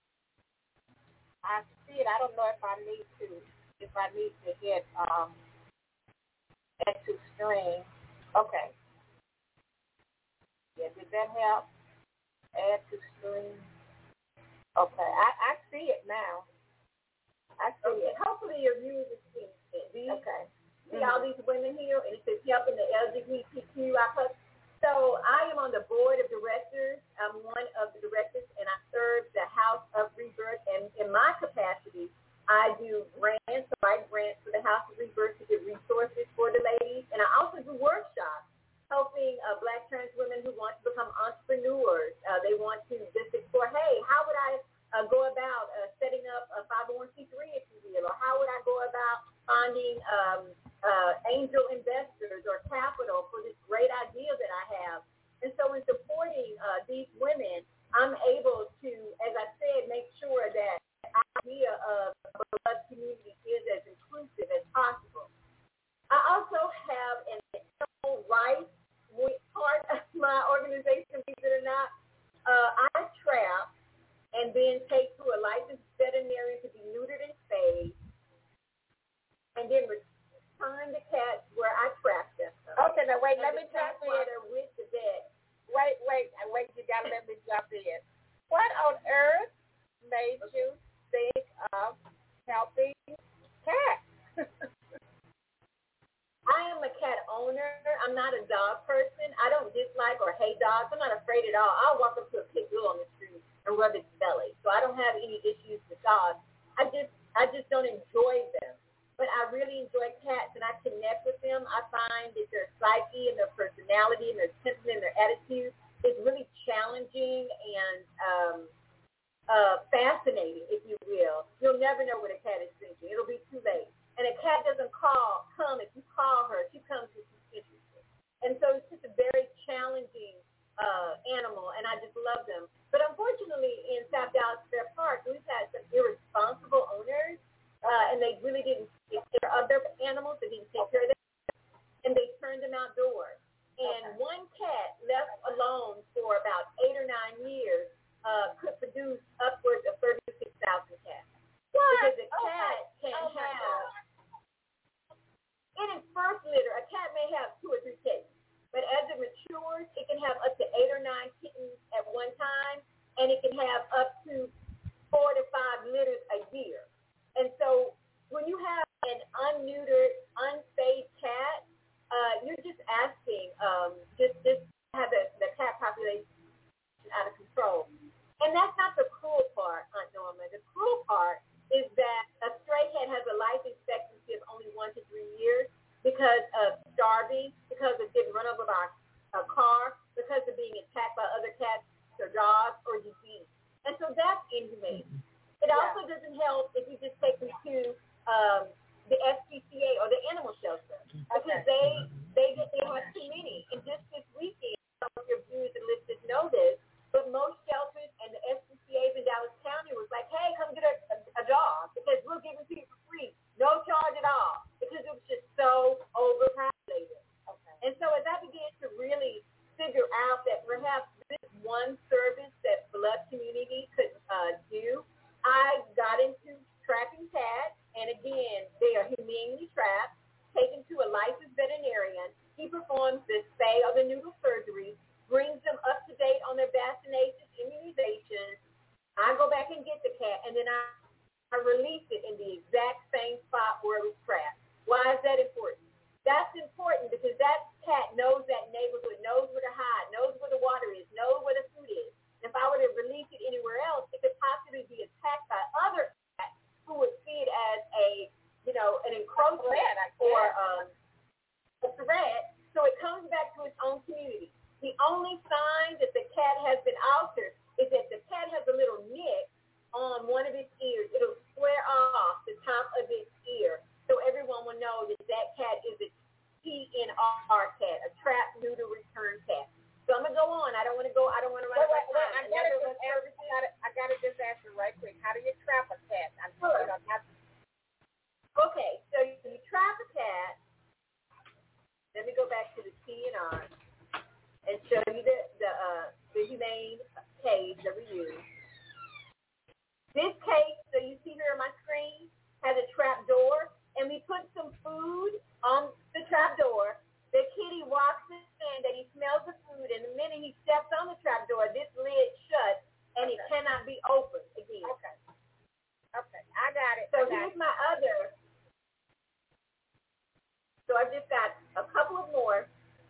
I see it. I don't know if I need to. If I need to hit um, add to screen. Okay. Yeah. Did that help? Add to screen. Okay. I, I see it now. I see Okay. it. Hopefully your viewers are seeing it. These, Okay. See all these women here, and it says helping the L G B T Q I plus. So I am on the board of directors. I'm one of the directors, and I serve the House of Rebirth. And in my capacity, I do grants, so I grant for the House of Rebirth to get resources for the ladies. And I also do workshops helping uh, Black trans women who want to become entrepreneurs. Uh, they want to just explore, hey, how would I uh, go about uh, setting up a five oh one c three, if you will, or how would I go about finding um, uh, angel investors or capital for this great idea that I have. And so in supporting uh, these women, I'm able to, as I said, make sure that the idea of a beloved community is as inclusive as possible. I also have an animal rights part of my organization, believe it or not. Uh, I trap and then take to a licensed veterinarian to be neutered and spayed, and then return the cats where I trapped them. Okay, now wait, and let me jump in. With the vet. Wait, wait, wait, you gotta let me jump in. What on earth made okay. you think of helping cats? I am a cat owner. I'm not a dog person. I don't dislike or hate dogs. I'm not afraid at all. I'll walk up to a pit bull on the street and rub its belly. So I don't have any issues with dogs. I just I just don't enjoy them. But I really enjoy cats, and I connect with them. I find that their psyche and their personality and their temperament and their attitude is really challenging and um, uh, fascinating, if you will. You'll never know what a cat is thinking. It'll be too late. And a cat doesn't call, come if you call her. She comes if she's interested. And so it's just a very challenging uh, animal, and I just love them. But unfortunately, in South Dallas Fair Park, we've had some irresponsible owners, uh, and they really didn't take care of their animals, they didn't take care of them, and they turned them outdoors. And okay. one cat left alone for about eight or nine years uh, could produce upwards of thirty-six thousand cats. What? Because a cat oh, can oh have, in its first litter, a cat may have two or three kittens. But as it matures, it can have up to eight or nine kittens at one time, and it can have up to four to five litters a year. And so when you have an unneutered, unspayed cat, uh, you're just asking um, just, just have the, the cat population out of control. And that's not the cruel part, Aunt Norma. The cruel part is that a stray cat has a life expectancy of only one to three years because of starving, because of getting run over by a car, because of being attacked by other cats or dogs or disease. And so that's inhumane. It also yeah. doesn't help if you just take them to um, the S P C A or the animal shelter because okay. they, they they have too many. And just this weekend, some of your viewers and listeners know this, but most shelters and the S P C As in Dallas County was like, hey, come get a, a, a dog because we'll give it to you for free, no charge at all, because it was just so overpopulated. Okay. And so as I began to really figure out that perhaps this one service that Beloved Community could uh, do, I got into trapping cats, and again, they are humanely trapped, taken to a licensed veterinarian. He performs the spay or the neuter surgery, brings them up to date on their vaccinations, immunizations. I go back and get the cat, and then I, I release it in the exact same spot where it was trapped. Why is that important? That's important because that cat knows that neighborhood, knows where to hide, knows where the water is, knows where the food is. If I were to release it anywhere else, it could possibly be attacked by other cats who would see it as a, you know, an encroachment or um, a threat. So it comes back to its own community. The only sign that the cat has been altered is that the cat has a little nick on one of its ears. It'll square off the top of its ear, so everyone will know that that cat is a T N R cat, a trap, neuter, return cat. So I'm gonna go on. I don't want to go. I don't want to run out of time. I gotta just ask. I gotta, I gotta just ask you right quick. How do you trap a cat? I'm sure. You don't have to. Okay, so you trap a cat. Let me go back to the T N R and show you the the, uh, the humane cage that we use. This cage, so you see here on my screen, has a trap door, and we put some food on the trap door. The kitty walks in, and he smells the food, and the minute he steps on the trap door, this lid shuts, and okay. it cannot be opened again. Okay. Okay, I got it. So here's it. my other. So I've just got a couple of more.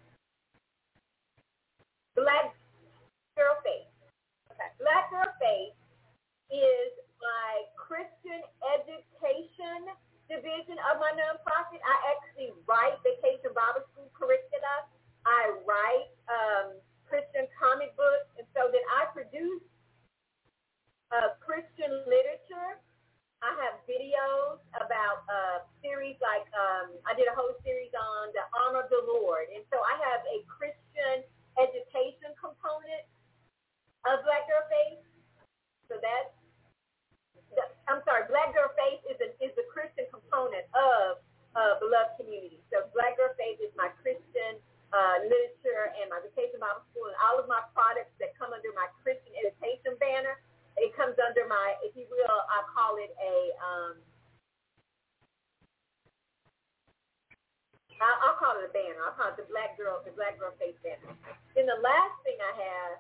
Black Girl Face. Okay. Black Girl Face is my Christian education division of my nonprofit. I actually write Vacation Bible School curricula. I write um, Christian comic books, and so that I produce uh, Christian literature. I have videos about uh, series like um, I did a whole series on the Armor of the Lord, and so I have a Christian education component of Black Girl Face. So that's The, I'm sorry, Black Girl Face is, a, is the Christian component of uh, Beloved Community. So Black Girl Face is my Christian uh, literature and my Vacation Bible School and all of my products that come under my Christian education banner. It comes under my, if you will, I call it a, um, I'll, I'll call it a banner. I'll call it the Black Girl, the Black Girl Face banner. Then the last thing I have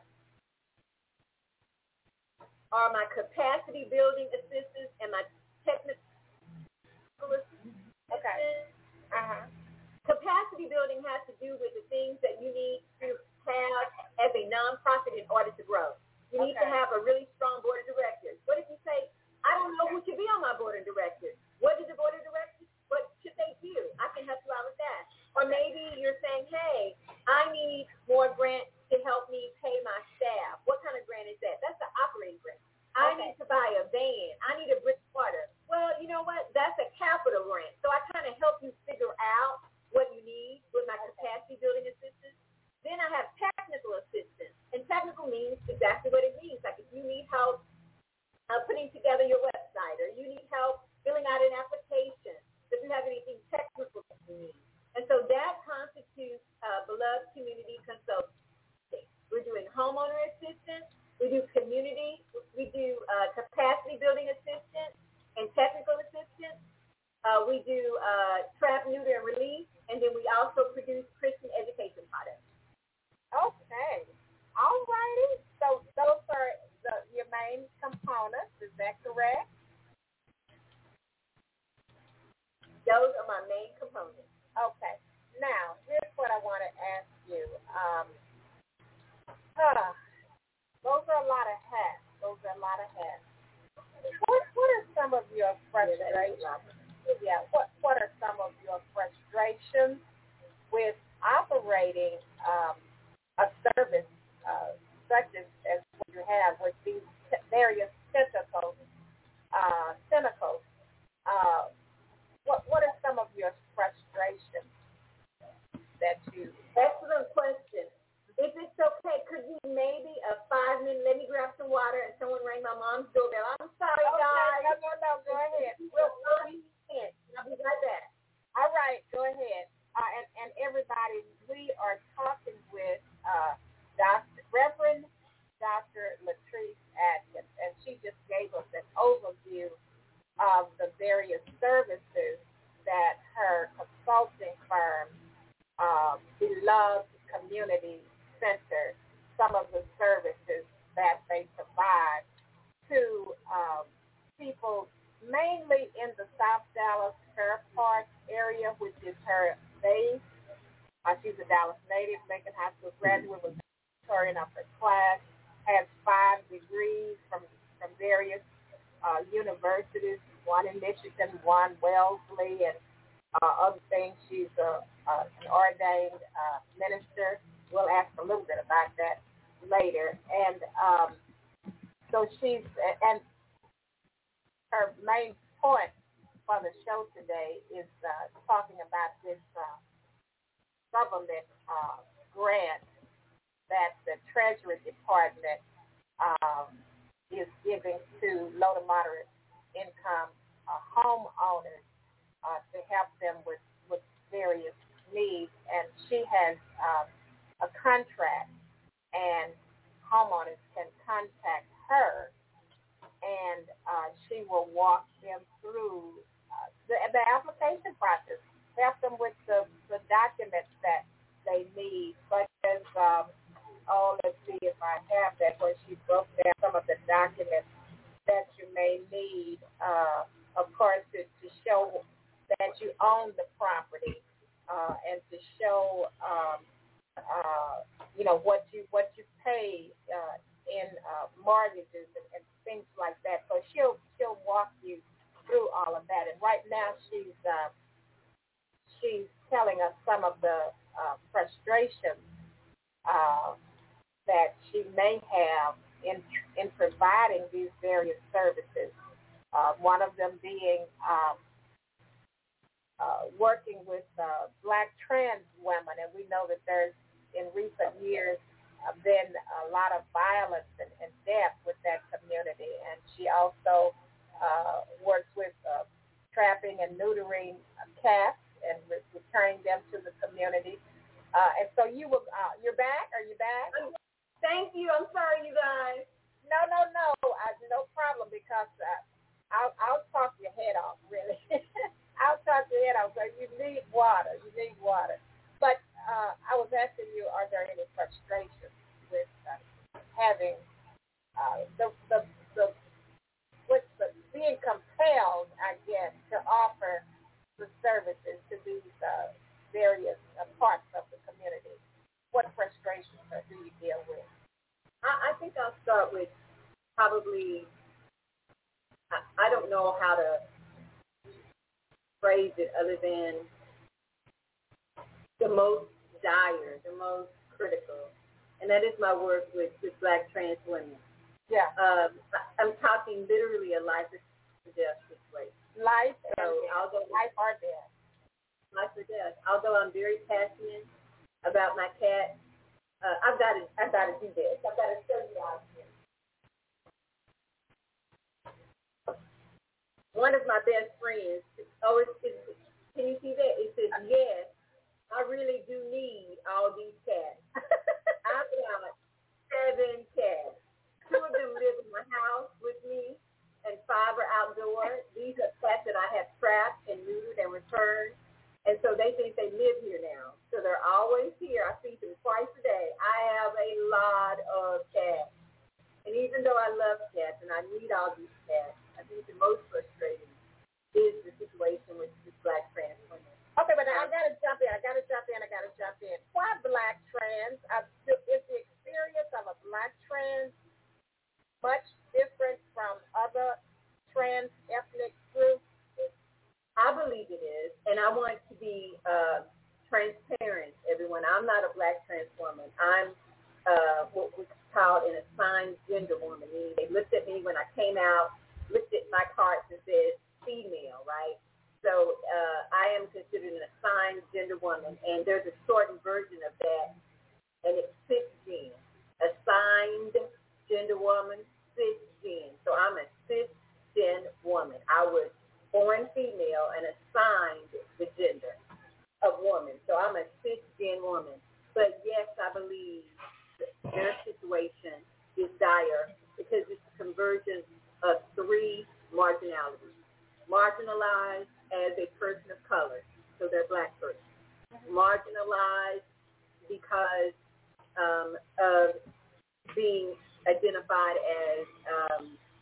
are my capacity building assistants and my technical assistants. Okay. Uh-huh. Capacity building has to do with the things that you need to have as a nonprofit in order to grow. You need okay. to have a really strong board of directors. What if you say, I don't know who should be on my board of directors? What is the board of directors? What should they do? I can help you out with that. Or maybe you're saying, hey, I need more grants to help me pay my staff. What kind of grant is that? That's the operating grant. I okay. need to buy a van. I need a brick and mortar. uh, trap, neuter, and release, and then we also produce Christian education products. Okay. All righty. So those are the, your main components. Is that correct? Those are my main components. Okay. Now, here's what I want to ask you. Um, huh, those are a lot of hats. Those are a lot of hats. What What are some of your frustrations? Yeah. What What are some of your frustrations with operating um, a service uh, such as, as what you have with these various tentacles, uh, tentacles? Uh, what What are some of your frustrations that you? Excellent question. If it's okay, could we maybe a five minute, let me grab some water and someone rang my mom's doorbell. I'm sorry, Okay, guys. no, no, no, go ahead. We'll, we'll be in. I'll be right back. All right, go ahead. Uh, and, and everybody, we are talking with uh, Doctor Reverend Doctor Latrice Atkins, and she just gave us an overview of the various services that her consulting firm, uh, Beloved Community Center, some of the services that they provide to um, people mainly in the South Dallas Fair Park area, which is her base. Uh, she's a Dallas native, Lincoln High School graduate, was her in upper class, has five degrees from from various uh, universities, one in Michigan, one Wellesley, and uh, other things. She's a, uh, an ordained uh, minister. We'll ask a little bit about that later. And um, so she's, and her main point for the show today is uh, talking about this uh, government uh, grant that the Treasury Department um, is giving to low to moderate income uh, homeowners uh, to help them with, with various needs. And she has um, a contract, and homeowners can contact her, and uh, she will walk them through uh, the, the application process, help them with the, the documents that they need, such as, um, oh, let's see if I have that, where she broke down some of the documents that you may need, uh, of course, to, to show that you own the property, uh, and to show um, Uh, you know, what you what you pay uh, in uh, mortgages and, and things like that. So she'll she'll walk you through all of that. And right now she's uh, she's telling us some of the uh, frustrations uh, that she may have in in providing these various services. Uh, one of them being um, uh, working with uh, black trans women, and we know that there's in recent years uh, been a lot of violence and, and death with that community. And she also uh, works with uh, trapping and neutering uh, cats and re- returning them to the community. Uh, and so you will, uh, you're back? Are you back? Thank you. I'm sorry, you guys. No, no, no. Uh, no problem, because uh, I'll, I'll talk your head off, really. I'll talk your head off. So you need water. You need water. But uh, I was asking you, are there any frustrations with uh, having uh, the, the, the, with the being compelled, I guess, to offer the services to these uh, various uh, parts of the community? What frustrations uh, do you deal with? I, I think I'll start with probably, I, I don't know how to phrase it other than the most dire, the most critical, and that is my work with, with black trans women. Yeah. Um, I, I'm talking literally a life or death situation. Life so and I'll go, life or death. Life or death. Although I'm very passionate about my cat, uh, I've got to, I've got to do this. I've got to show you out here. One of my best friends, oh, it's, it's, can you see that? It says, yes, I really do need all these cats. I've got seven cats. Two of them live in my house with me, and five are outdoors. These are cats that I have trapped and neutered and returned And so they think they live here now. So they're always here. I see them twice a day. I have a lot of cats. And even though I love cats and I need all these cats, I think the most frustrating is the situation with these black trans women. Okay, but I got to jump in. I got to jump in. I got to jump in. Why black trans? Uh, is the experience of a black trans much different from other trans ethnic groups? I believe it is, and I want to be uh, transparent, everyone. I'm not a black trans woman. I'm uh, what we call an assigned gender woman. Meaning they looked at me when I came out, looked at my cards and said female, right? So uh, I am considered an assigned gender woman, and there's a shortened version of that, and it's cisgen, assigned gender woman, cisgen. So I'm a cisgen woman. I was born female and assigned the gender of woman. So I'm a cisgen woman. But yes, I believe their situation is dire because it's a convergence of three marginalities. Marginalized as a person of color, so they're black person. Marginalized because um, of being identified as um,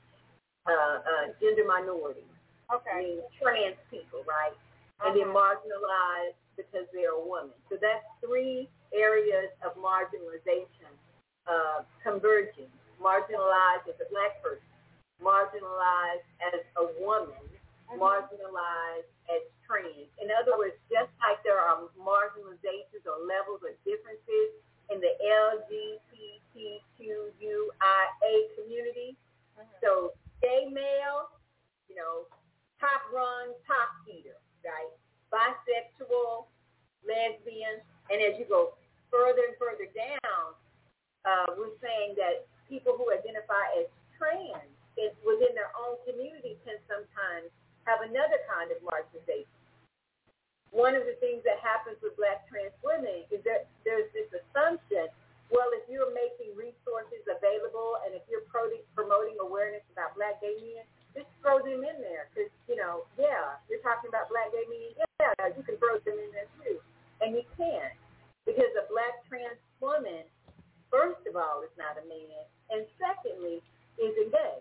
uh, uh, gender minority. Okay. I mean, trans people, right? Uh-huh. And then marginalized because they're a woman. So that's three areas of marginalization uh, converging. Marginalized as a black person, marginalized as a woman, mm-hmm. marginalized as trans. In other words, just like there are marginalizations or levels or differences in the L G B T Q I A community, mm-hmm. so gay male, you know, top run, top eater, right? Bisexual, lesbian, and as you go further and further down, uh, we're saying that people who identify as trans is within their own community can sometimes have another kind of marginalization. One of the things that happens with black trans women is that there's this assumption, well, if you're making resources available and if you're pro- promoting awareness about black gay men, just throw them in there because, you know, yeah, you're talking about black gay men, yeah, you can throw them in there too. And you can't because a black trans woman, first of all, is not a man, and secondly, isn't gay.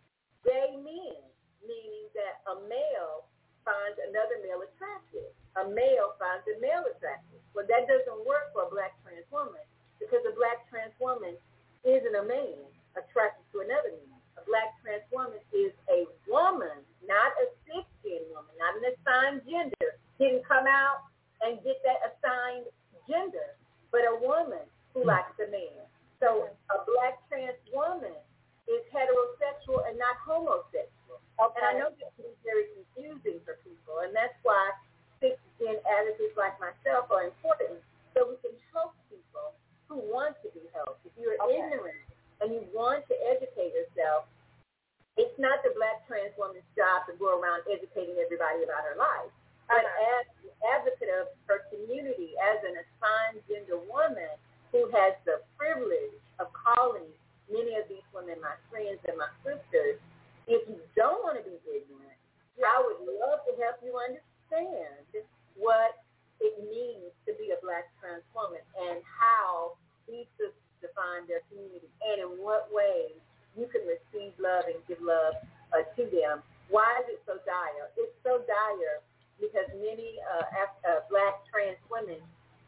Gay men, meaning that a male finds another male attractive. A male finds a male attractive. Well, that doesn't work for a black trans woman because a black trans woman isn't a man attracted to another man. A black trans woman is a woman, not a cisgen woman, not an assigned gender. Didn't come out and get that assigned gender, but a woman who likes a man. So a black trans woman is heterosexual and not homosexual. Okay. And I know this is very confusing for people, and that's why cisgen advocates like myself are important, so we can help people who want to be helped. If you're okay. ignorant and you want to educate yourself, it's not the black trans woman's job to go around educating everybody about her life. But uh-huh. as an advocate of her community, as an assigned gender woman who has the privilege of calling many of these women my friends and my sisters, if you don't want to be ignorant, I would love to help you understand what it means to be a black trans woman and how these sisters define their community and in what ways you can receive love and give love uh, to them. Why is it so dire? It's so dire because many uh, uh, black trans women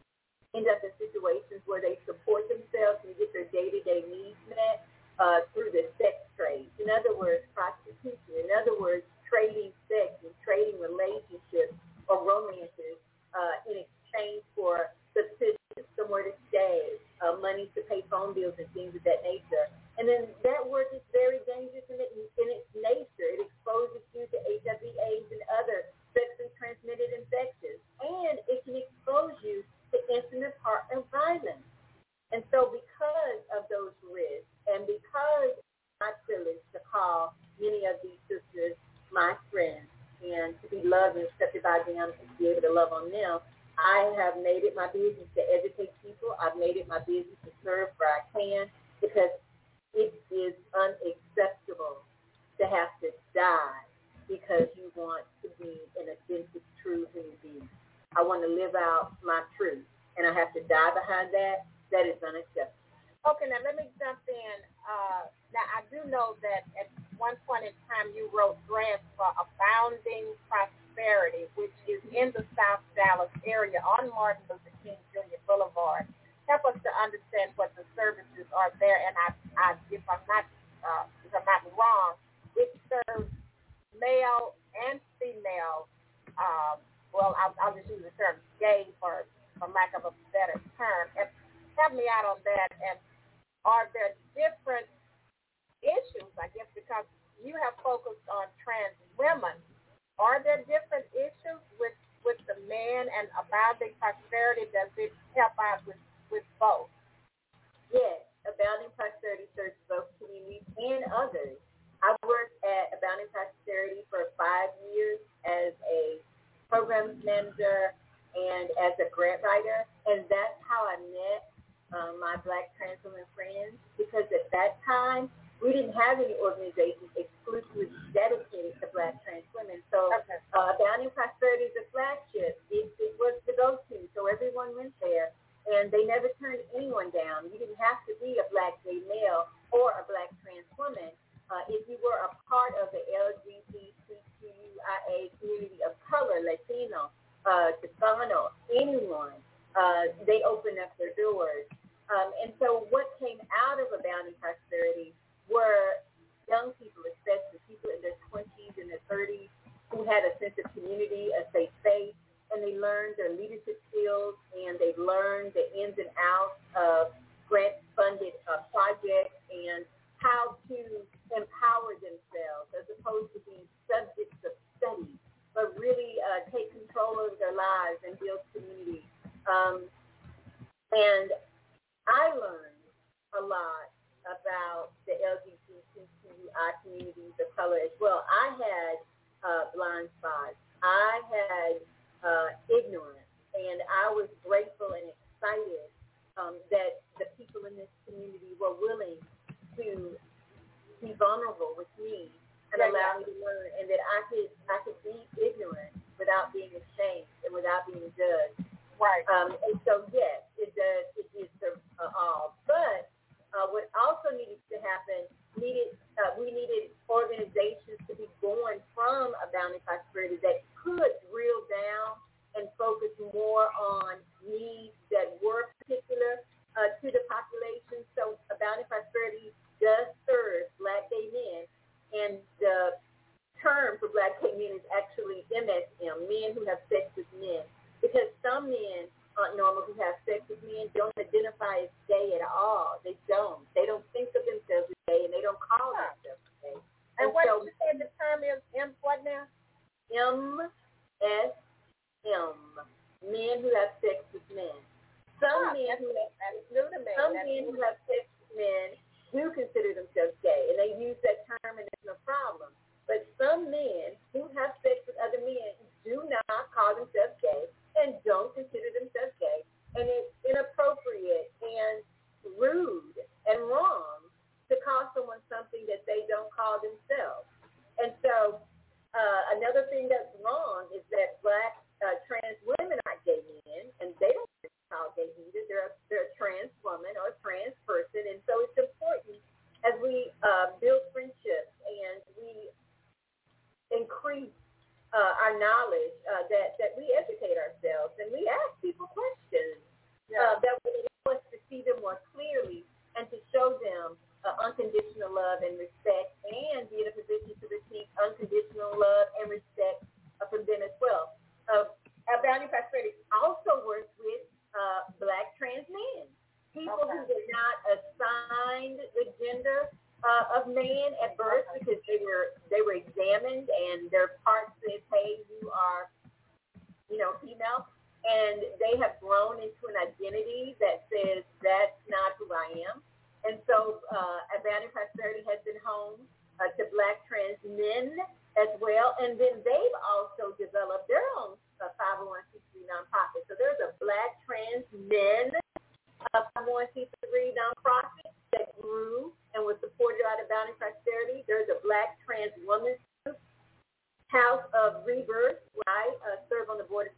end up in situations where they support themselves and get their day-to-day needs met uh, through the sex trade. In other words, prostitution. In other words, trading sex and trading relationships or romances uh, in exchange for subsistence, somewhere to stay, uh, money to pay phone bills and things of that nature. And then that work is very dangerous in, it, in its nature. It exposes you to H I V, AIDS, and other sexually transmitted infections. And it can expose you to intimate part and violence. And so because of those risks and because my privilege to call many of these sisters my friends and to be loved and accepted by them and to be able to love on them, I have made it my business to educate people. I've made it my business to serve where I can because it is unacceptable to have to die because you want to be an authentic, true human being. I want to live out my truth, and I have to die behind that. That is unacceptable. Okay, now let me jump in. Uh, now, I do know that at one point in time you wrote grants for Abounding Prosperity, which is in the South Dallas area on Martin Luther King Junior Boulevard. Help us to understand what the services are there, and I, I if I'm not uh, if I'm not wrong, it serves male and female. Um, well, I'll, I'll just use the term gay for, for lack of a better term. And help me out on that. And are there different issues, I guess, because you have focused on trans women, are there different issues with, with the men and Abounding Prosperity? Does it help out with, with both? Yes, Abounding Prosperity serves both communities and others. I worked at Abounding Prosperity for five years as a program manager and as a grant writer, and that's how I met um, my Black trans women friends, because at that time, we didn't have any organizations exclusively dedicated to Black trans women. So okay. uh, Abounding Prosperity is a flagship. It, it was the go-to, so everyone went there, and they never turned anyone down. You didn't have to be a Black gay male or a Black trans woman. Uh, if you were a part of the L G B T Q I A community of color, Latino, uh, Chicano, anyone, uh, they opened up their doors. Um, and so what came out of Abounding Prosperity were young people, especially people in their twenties and their thirties, who had a sense of community, a safe space, and they learned their leadership skills, and they learned the ins and outs of grant-funded uh, projects and how to empower themselves as opposed to being subjects of study, but really uh, take control of their lives and build community. Um, and I learned a lot about the L G B T Q I communities of color as well. I had uh, blind spots. I had uh, ignorance, and I was grateful and excited um, that the people in this community were willing to be vulnerable with me and yeah, allow yeah. me to learn, and that I could I could be ignorant without being ashamed and without being judged. Right. Um, and so yes, it does. It is the uh, all. But uh, what also needed to happen needed uh, we needed organizations to be born from Abounding Prosperity that could drill down and focus more on needs that were particular uh, to the population. So Abounding Prosperity does serve Black gay men, and the term for Black gay men is actually M S M, men who have sex with men, because some men aren't normal who have sex with men don't identify as gay at all. They don't. They don't think of themselves as gay, and they don't call yeah. themselves gay. And, and what so, did you say the term is? M what now? M S M, men who have sex with men. Some oh, men who have some men who have sex with men do consider themselves gay, and they use that term, and there's no problem. But some men who have sex with other men do not call themselves gay and don't consider themselves gay, and it's inappropriate and rude and wrong to call someone something that they don't call themselves. And so uh, another thing that's wrong is that Black uh, trans women are gay men, and they don't call gay either. They're, they're a trans woman or a trans person, and so it's important as we uh, build friendships and we increase uh, our knowledge uh, that, that we educate ourselves and we ask people questions yeah. uh, that will allow us to see them more clearly and to show them uh, unconditional love and respect, and be in a position to receive unconditional love and respect uh, from them as well. Uh, Abounding Prosperity also works with Uh, Black trans men, people okay. who were not assigned the gender uh, of man at birth okay. because they were they were examined and their parts said, hey, you are, you know, female, and they have grown into an identity that says that's not who I am. And so uh, Abounding Prosperity has been home uh, to Black trans men as well, and then they've also developed their own uh, five oh one c three nonprofit. So there's a Black trans men uh, five oh one c three nonprofit that grew and was supported out of Abounding Prosperity. There's a Black trans women's group, House of Rebirth, where I uh, serve on the board of directors.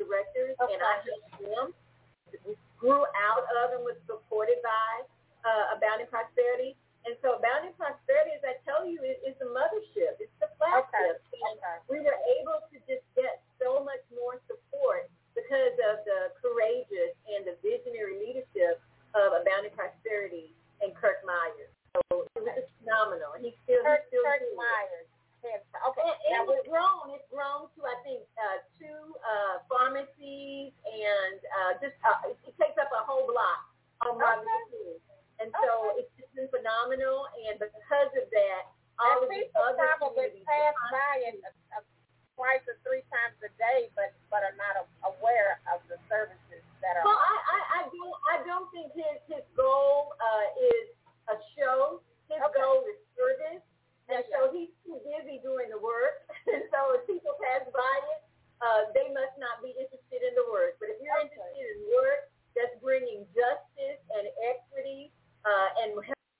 leaders, okay. and I helped them. We grew out of and was supported by uh, Abounding Prosperity. And so Abounding Prosperity, as I tell you, is, is the mothership. It's the flagship. Okay. And okay. we were able to just get so much more support because of the courageous and the visionary leadership of Abounding Prosperity and Kirk Myers. So it was just phenomenal. And he's still, Kirk, he's still Kirk here. Myers. Okay. And, and it's grown. It's grown to, I think, uh, two uh, pharmacies, and uh, just uh, it, it takes up a whole block on Martin Luther King. And so okay. it's just been phenomenal. And because of that, all and of the people other probably pass by it uh, uh, twice or three times a day, but but are not uh, aware of the services that are. Well, I I, I don't I don't think his his goal uh, is a show. His okay. goal is service. And so he's too busy doing the work. And so if people pass by it, uh, they must not be interested in the work. But if you're okay. interested in work that's bringing justice and equity uh, and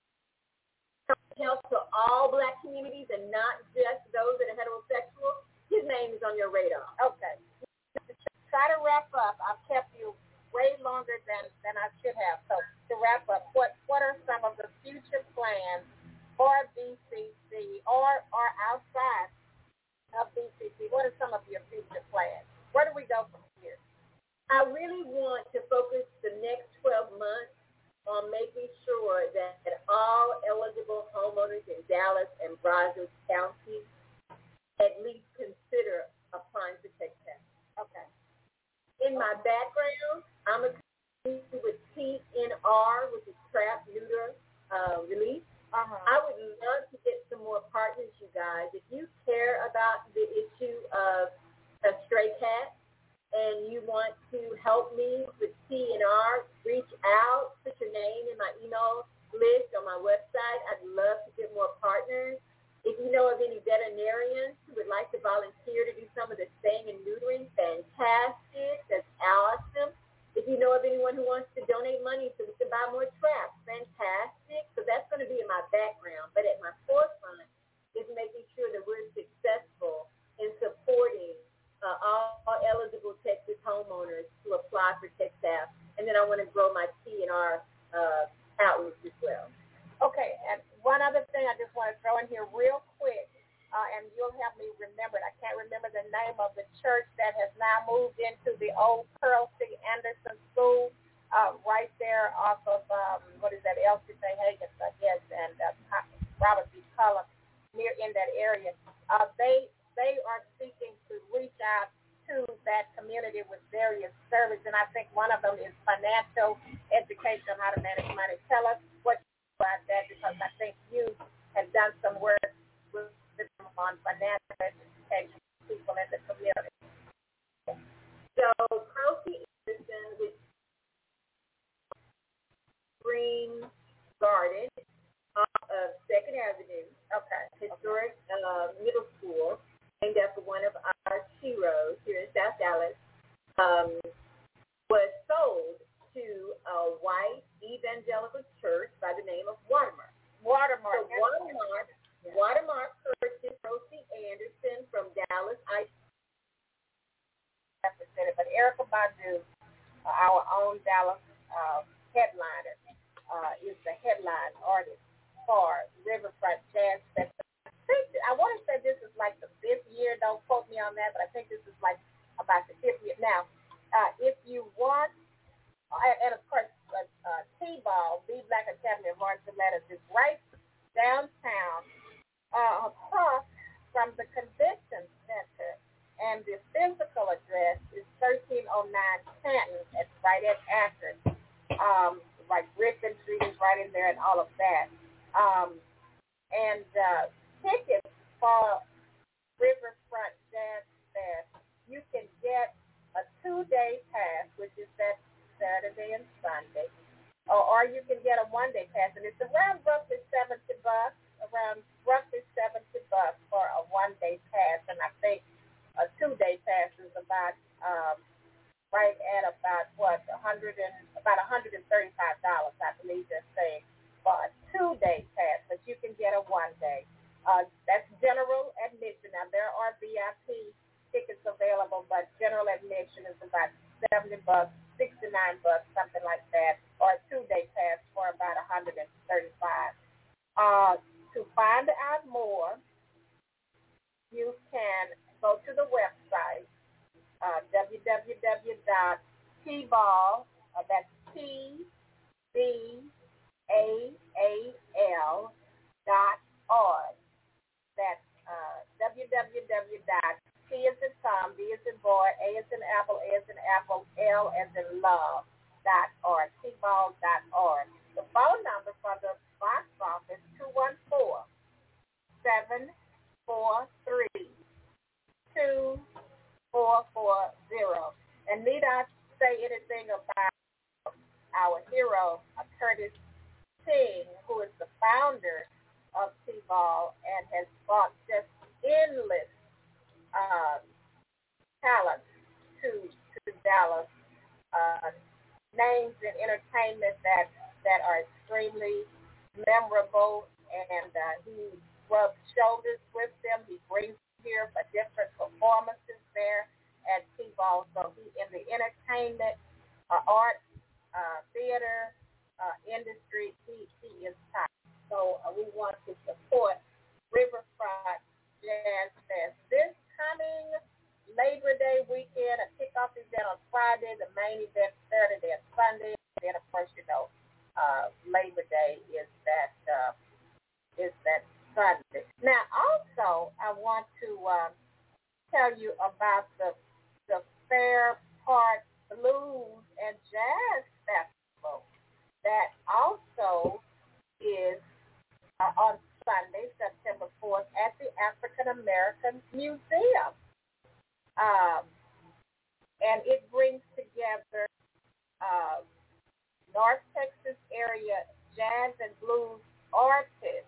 help to all black communities and not just those that are heterosexual, his name is on your radar. Okay. Try to wrap up. I've kept you way longer than, than I should have. So to wrap up, what, what are some of the future plans for B C C or, or outside of B C C? What are some of your future plans? Where do we go from here? I really want to focus the next twelve months on making sure that, that all eligible homeowners in Dallas and Brazos County at least consider applying for Text Tax. Okay. In my background, I'm a community with T N R, which is Trap, Neuter, uh, Release. Uh-huh. I would love to get some more partners, you guys. If you care about the issue of a stray cat and you want to help me with T N R, reach out, put your name in my email list on my website. I'd love to get more partners. If you know of any veterinarians who would like to volunteer to do some of the spaying and neutering, fantastic. That's awesome. If you know of anyone who wants to donate money so we can buy more traps, fantastic. So that's going to be in my background. But at my forefront is making sure that we're successful in supporting uh, all, all eligible Texas homeowners to apply for TextApp. And then I want to grow my T N R uh, outreach as well. Okay, and one other thing I just want to throw in here real quick, uh, and you'll help me remember it. I can't remember the name of the church that has now moved into the old Pearl C. Anderson School, uh, right there off of, um, what is that, Elsie Saint Higgins, I guess, and uh, Robert B. Cullum, near in that area. Uh, they they are seeking to reach out to that community with various services, and I think one of them is financial education on how to manage money. Tell us what about that, because I think you have done some work with them on financial education for people in the community. So Pearl C. Anderson, which Green Garden off of Second Avenue, okay, historic uh, middle school, named after one of our heroes here in South Dallas, um, was sold to a white evangelical church by the name of Watermark. Watermark. So Watermark, yeah. Watermark purchased Pearl C. Anderson from Dallas. I have to say it, but Erykah Badu, uh, our own Dallas uh, headliner, uh, is the headline artist for Riverfront Jazz Festival. I think I want to say this is like the fifth year. Don't quote me on that, but I think this is like about the fifth year. Now, uh, if you want. And, of course, uh, uh, T-Ball, the Black Academy of Arts and Letters, is right downtown uh, across from the Convention Center. And the physical address is thirteen oh nine Canton. It's right at Akron. Um, like Griffin Street is right in there and all of that. Um, and uh, tickets for Riverfront Jazz Fest, you can get a two-day pass, which is that Saturday and Sunday, or, or you can get a one-day pass, and it's around roughly seventy bucks, around roughly seventy bucks for a one-day pass, and I think a two-day pass is about um, right at about what a hundred and about a hundred and thirty-five dollars, I believe they're saying, for a two-day pass, but you can get a one-day. Uh, that's general admission. Now there are V I P tickets available, but general admission is about seventy bucks, sixty-nine bucks, something like that, or a two-day pass for about one hundred thirty-five. Uh, to find out more, you can go to the website, uh, w w w dot t ball, uh, that's T B A A L dot org. That's uh, w w w dot T as in Tom, B as in boy, A as in apple, A as in apple, L as in love, dot org, t ball dot org. The phone number for the box office, two one four, seven four three, two four four zero. And need I say anything about our hero, Curtis King, who is the founder of T-Ball and has brought just endless uh, talent to to Dallas, uh, names in entertainment that, that are extremely memorable, and uh, he rubs shoulders with them. He brings here for different performances there at T-Ball. So he in the entertainment, uh, art, uh, theater uh, industry, he, he is top. So uh, we want to support Riverfront Jazz Fest this coming Labor Day weekend. A kickoff event on Friday, the main event Saturday and Sunday. And then, of course, you know, uh, Labor Day is that uh, is that Sunday. Now, also, I want to uh, tell you about the the Fair Park Blues and Jazz Festival that also is uh, on Sunday, September fourth, at the African American Museum. Um, and it brings together uh, North Texas area jazz and blues artists.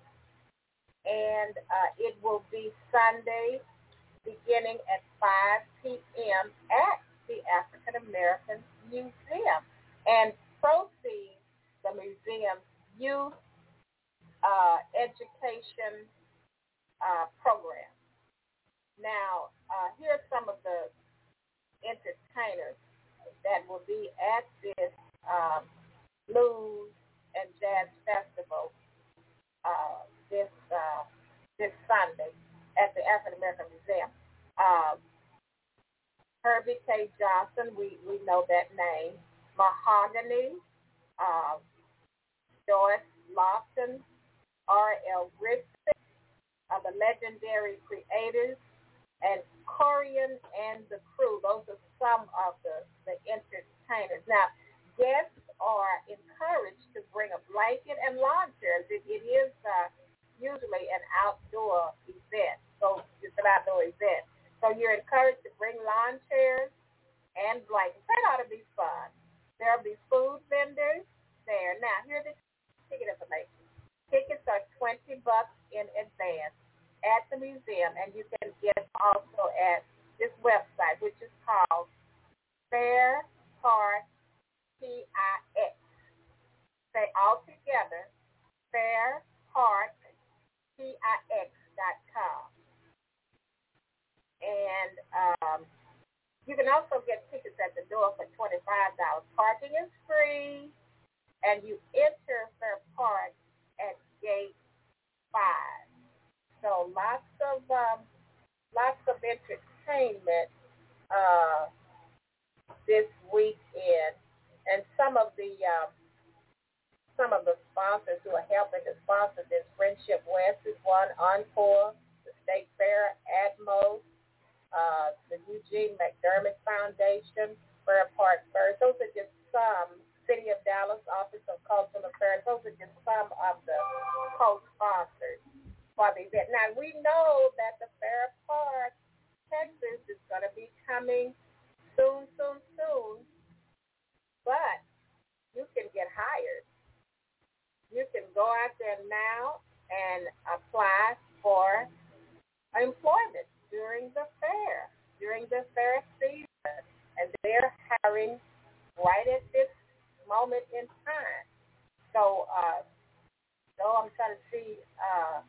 And uh, it will be Sunday beginning at five p.m. at the African American Museum. And proceeds the museum's youth uh, education uh, program. Now, uh, here are some of the entertainers that will be at this um, blues and jazz festival uh, this uh, this Sunday at the African American Museum. Uh, Herbie K. Johnson, we, we know that name. Mahogany, uh, Joyce Lawson, R L. Griffith, uh, the legendary creators, and Corian and the crew. Those are some of the, the entertainers. Now, guests are encouraged to bring a blanket and lawn chairs. It, it is uh, usually an outdoor event, so it's an outdoor event. So you're encouraged to bring lawn chairs and blankets. That ought to be fun. There will be food vendors there. Now, here's the ticket information. Tickets are twenty bucks in advance at the museum, and you can get also at this website, which is called Fair Park P I X. Say all together, Fair Park P I X dot com. And um, you can also get tickets at the door for twenty-five dollars. Parking is free, and you enter Fair Park at gate five. So lots of um, lots of entertainment uh, this weekend, and some of the um, some of the sponsors who are helping to sponsor this. Friendship West is one. Encore, the State Fair, Atmos, uh, the Eugene McDermott Foundation, Fair Park First. Those are just some. City of Dallas Office of Cultural Affairs. Those are just some of the co-sponsors for the event. Now, we know that the Fair Park, Texas, is going to be coming soon, soon, soon, but you can get hired. You can go out there now and apply for employment during the fair, during the fair season, and they're hiring right at this moment in time. So, uh, so I'm trying to see, uh,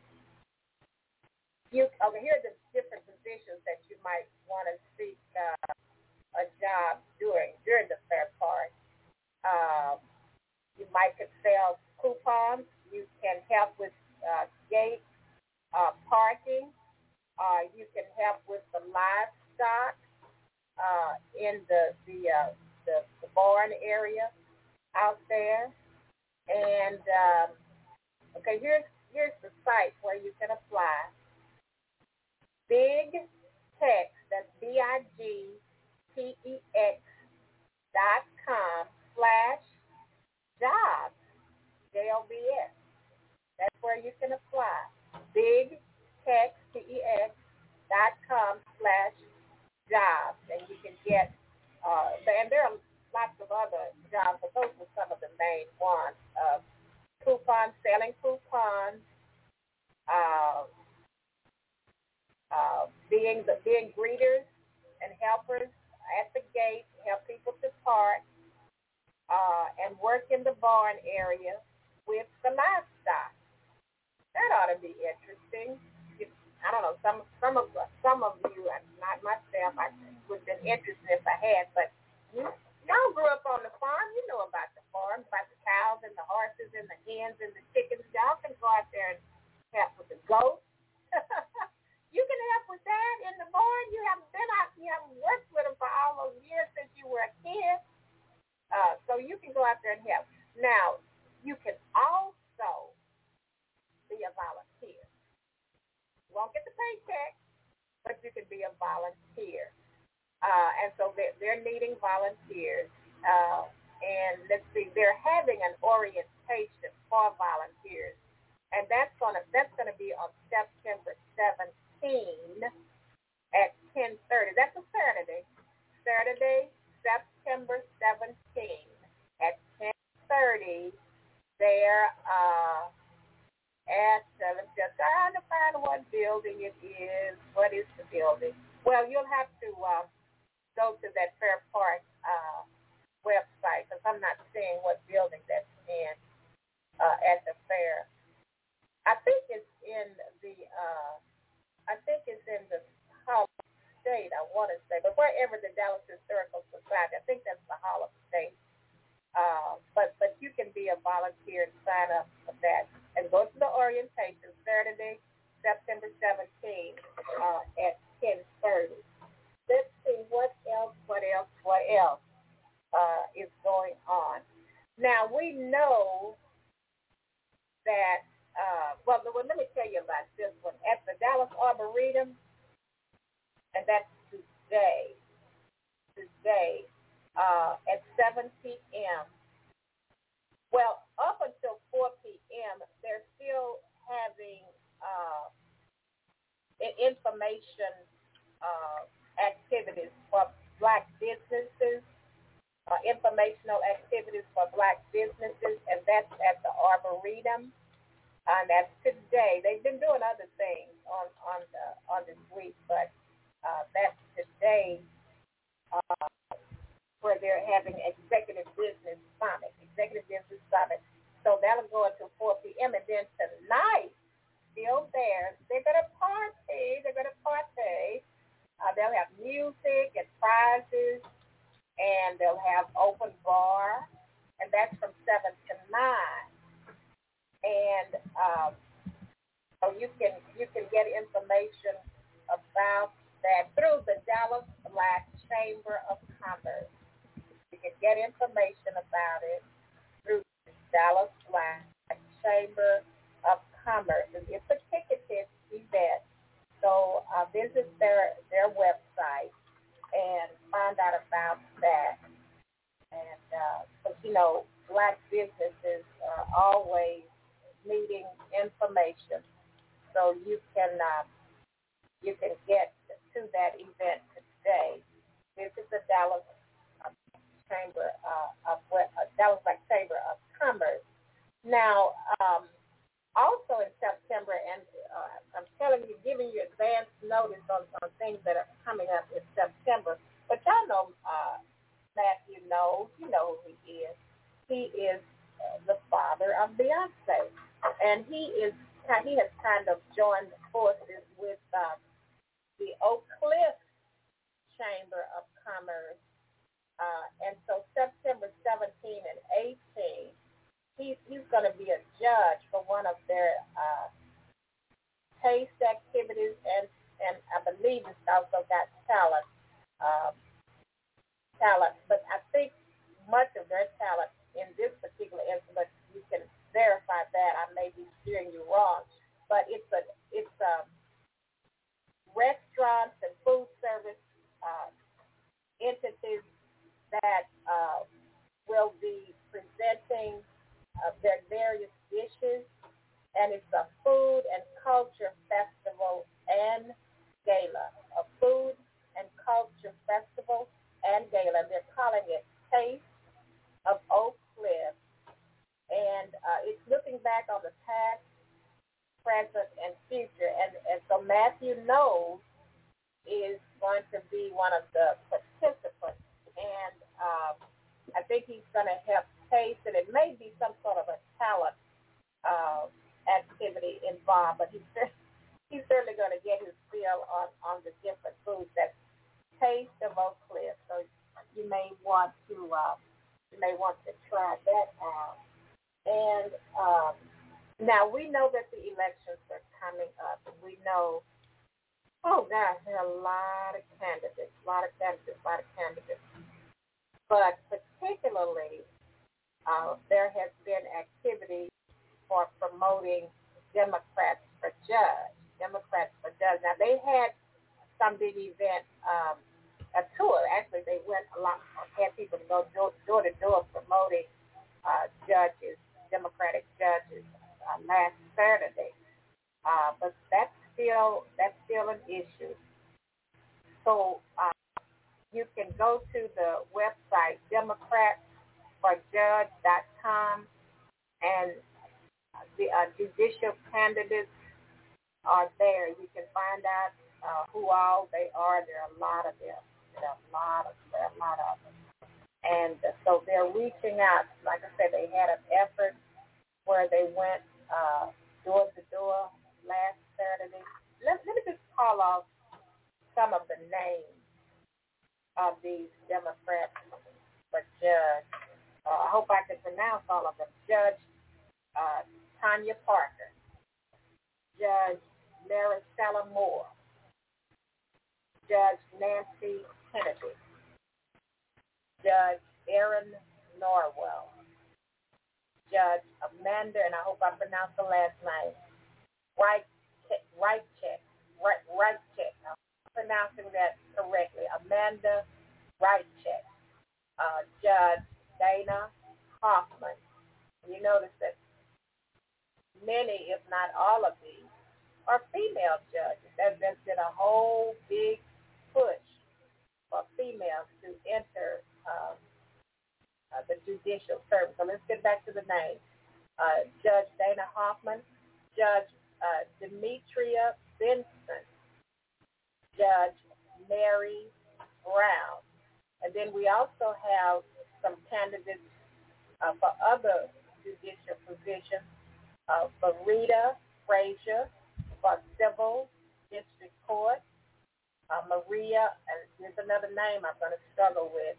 you, okay, here are the different positions that you might want to seek uh, a job during during the fair park. Um, you might could sell coupons. You can help with uh, gate uh, parking. Uh, you can help with the livestock uh, in the the, uh, the the barn area out there. And um, okay, here's here's the site where you can apply. Big Tex, that's B I G T E X dot com slash jobs, J O B S. That's where you can apply. Big Tex, T E X dot com slash jobs. And you can get, uh, and there are lots of other jobs, but those are some of the main ones. Uh, coupons, selling coupons, uh, Uh, being the being greeters and helpers at the gate, help people to park, uh, and work in the barn area with the livestock. That ought to be interesting. If, I don't know, some some of some of you, not myself, I would have been interested if I had, but you, y'all grew up on the farm. You know about the farm, about the cows and the horses and the hens and the chickens. Y'all can go out there and help with the goats. You can help with that in the barn. You haven't been out, you haven't worked with them for all those years since you were a kid. Uh, so you can go out there and help. Now, you can also be a volunteer. You won't get the paycheck, but you can be a volunteer. Uh, and so they're, they're needing volunteers. Uh, and let's see, they're having an orientation for volunteers. And that's gonna that's gonna be on September seventeenth at ten thirty. That's a Saturday. Saturday, September seventeenth at ten thirty. There, uh, at uh, I'm just trying to find what building it is. What is the building? Well, you'll have to uh, go to that Fair Park uh, website because I'm not seeing what building that's in uh, at the fair. I think it's in the, uh, I think it's in the Hall of State, I want to say, but wherever the Dallas Historical Society, I think that's the Hall of State. Uh, but but you can be a volunteer and sign up for that. And go to the orientation Saturday, September seventeenth uh, at ten thirty. Let's see what else, what else, what else uh, is going on. Now, we know that Uh, well, well, let me tell you about this one. At the Dallas Arboretum, and that's today, today uh, at seven p.m. Well, up until four p.m., they're still having uh, information uh, activities for Black businesses, uh, informational activities for Black businesses, and that's at the Arboretum. And that's today. They've been doing other things on on the, on this week, but uh, that's today uh, where they're having Executive Business Summit. Executive Business Summit. So that'll go until four p.m. And then tonight, still there, they're gonna party. They're gonna party. Uh, they'll have music and prizes, and they'll have open bar, and that's from seven to nine. And um, so you can you can get information about that through the Dallas Black Chamber of Commerce. You can get information about it through the Dallas Black Chamber of Commerce. It's a ticketed event, so uh, visit their their website and find out about that. And because uh, you know, Black businesses are always needing information, so you can uh, you can get to that event today. Visit the Dallas uh, Chamber uh, of uh, Dallas Black Chamber of Commerce. Now, um, also in September, and uh, I'm telling you, giving you advance notice on, on things that are coming up in September. But y'all know uh, Matthew knows. You know who he is. He is uh, the father of Beyonce. And he is he has kind of joined forces with uh, the Oak Cliff Chamber of Commerce Uh, and so September seventeenth and eighteenth, he's, he's going to be a judge for one of their uh, taste activities, and, and I believe it's also got talent, uh, talent. But I think much of their talent in this particular instrument, you can verify that. I may be steering you wrong, but it's a it's a restaurants and food service uh, entities that uh, will be presenting uh, their various dishes, and it's a food and culture festival and gala, a food and culture festival and gala. They're calling it Taste of Oak Cliff, and uh, it's looking back on the past, present, and future. And, and so Matthew Knowles is going to be one of the participants, and um, I think he's going to help taste, and it may be some sort of a talent uh, activity involved, but he's, he's certainly going to get his feel on, on the different foods that Taste of Oak Cliff. So you may want to uh, you may want to try that out. And um, now we know that the elections are coming up. We know, oh gosh, there are a lot of candidates, a lot of candidates, a lot of candidates. But particularly, uh, there has been activity for promoting Democrats for judge. Democrats for judge. Now they had some big event, um, a tour. Actually, they went a lot, had people to go door, door to door promoting uh, judges, Democratic judges, uh, last Saturday. Uh, but that's still that's still an issue. So uh, you can go to the website democrats for judge dot com, and the uh, judicial candidates are there. You can find out uh, who all they are. There are a lot of them. There are a lot of there are a lot of them. And uh, so they're reaching out. Like I said, they had an effort where they went uh, door to door last Saturday. Let, let me just call off some of the names of these Democrats for judge. Uh, I hope I can pronounce all of them. Judge uh, Tanya Parker, Judge Maricela Moore, Judge Nancy Kennedy, Judge Aaron Norwell, Judge Amanda, and I hope I pronounced the last name, Right, right check, right, right check. I'm pronouncing that correctly. Amanda Right-Check, uh, Judge Dana Hoffman. You notice that many, if not all of these, are female judges. There's been a whole big push for females to enter um, uh, the judicial service. So let's get back to the names. Uh, Judge Dana Hoffman, Judge uh, Demetria Benson, Judge Mary Brown. And then we also have some candidates uh, for other judicial positions. Uh, for Rita Frazier for Civil District Court. Uh, Maria, and here's another name I'm going to struggle with.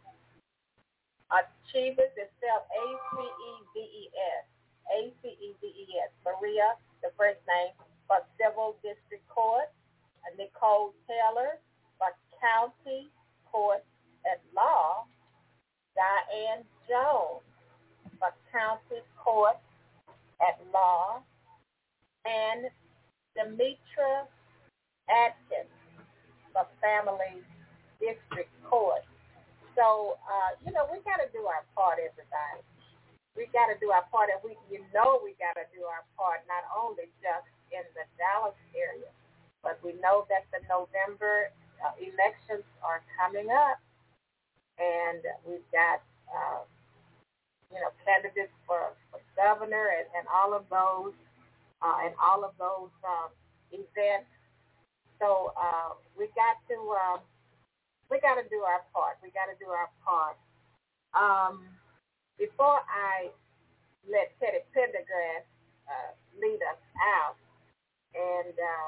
Achievers is spelled A C E V E S. A C E V E S. Maria, the first name, for Civil District Court. Uh, Nicole Taylor for County Court at Law. Diane Jones for County Court at Law. And Demetra Atkins for Family District Court. So, uh, you know, we got to do our part, everybody. We got to do our part, and we, you know we got to do our part, not only just in the Dallas area, but we know that the November uh, elections are coming up, and we've got, uh, you know, candidates for, for governor and, and all of those, uh, and all of those um, events. So uh, we got to um, we got to do our part. We got to do our part. Um, before I let Teddy Pendergrass uh, lead us out, and um,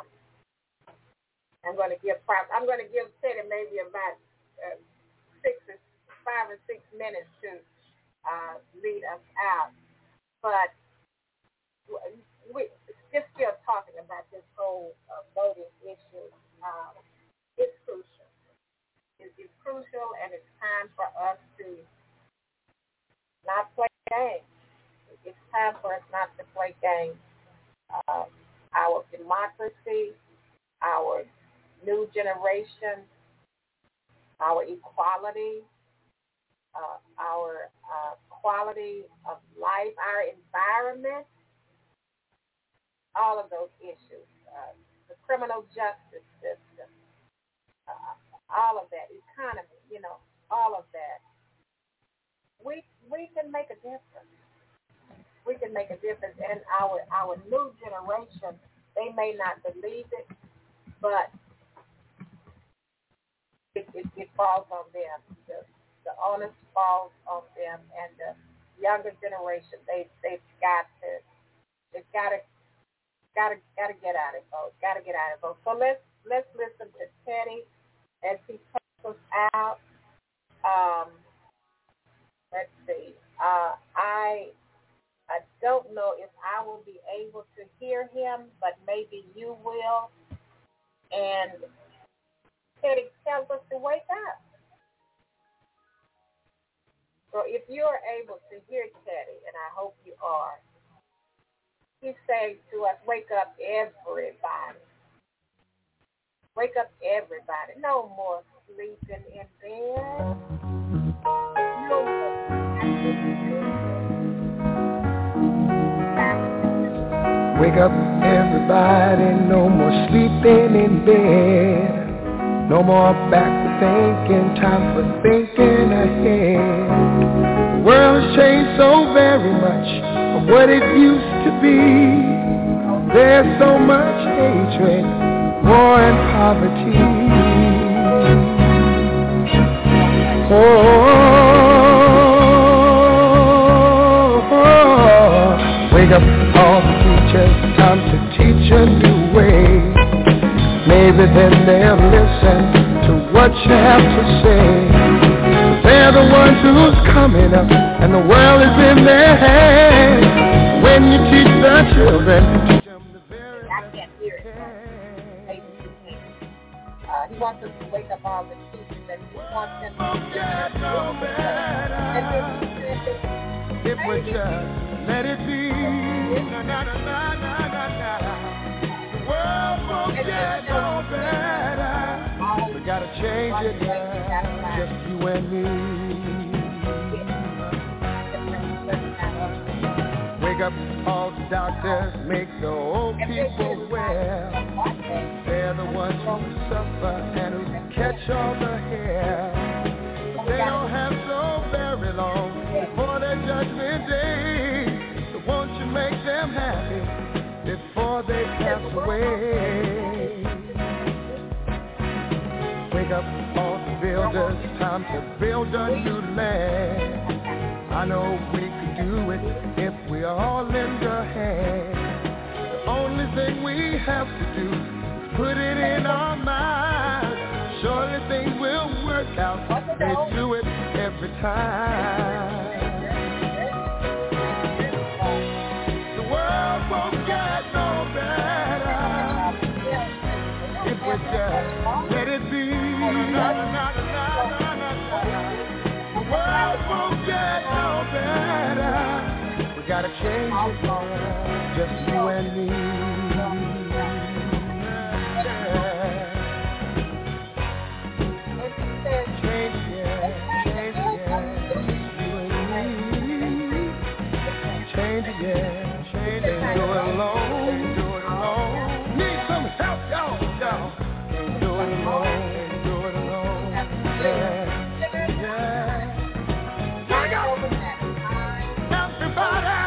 I'm going to give props. I'm going to give Teddy maybe about uh, six or five or six minutes to uh, lead us out. But we, just still talking about this whole uh, voting issue. Um, it's crucial. It, it's crucial, and it's time for us to not play games. It's time for us not to play games. Uh, our democracy, our new generation, our equality, uh, our uh, quality of life, our environment, all of those issues, uh, the criminal justice system, uh, all of that, economy, you know, all of that. We we can make a difference. We can make a difference, and our our new generation, they may not believe it, but it, it, it falls on them. The, the onus falls on them, and the younger generation, they they've got to they've got to got to got to get out of vote. Got to get out of vote. So let's let's listen to Teddy as he takes us out. Um, let's see. Uh, I. I don't know if I will be able to hear him, but maybe you will. And Teddy tells us to wake up. So if you're able to hear Teddy, and I hope you are, he's saying to us, wake up everybody. Wake up everybody. No more sleeping in bed. No more. Wake up everybody, no more sleeping in bed. No more backward thinking, time for thinking ahead. The world has changed so very much from what it used to be. There's so much hatred, war and poverty. Oh, oh, oh. Wake up all the teachers, time to teach a new way. Maybe then they'll listen to what you have to say. They're the ones who's coming up, and the world is in their hands. When you teach the children, teach them the very I can't hear it. Uh, he wants us to wake up all the teachers, and he wants them to get no better. If we just let it be. Na, na, na, na, na, na, na. The world won't get no better. We gotta change it, yeah. Just you and me. Wake up all the doctors, make the old people well. They're the ones who suffer and who catch all the hair. They don't have so very long before their judgment day. So won't you make them happy before they pass away? Wake up all the builders, time to build a new land. I know we could do it if we all lend a hand. The only thing we have to do is put it in our minds. Surely things will work out. They do it every time. The world won't get no better if we just let it be. Na, na, na, na, na, na. The world won't get no better. We gotta change it, just you and me. Change it, yeah, change it. Do it alone, do it alone. Need some help, y'all, y'all. Can't do it alone, do it alone. Yeah, yeah. Wake up, everybody.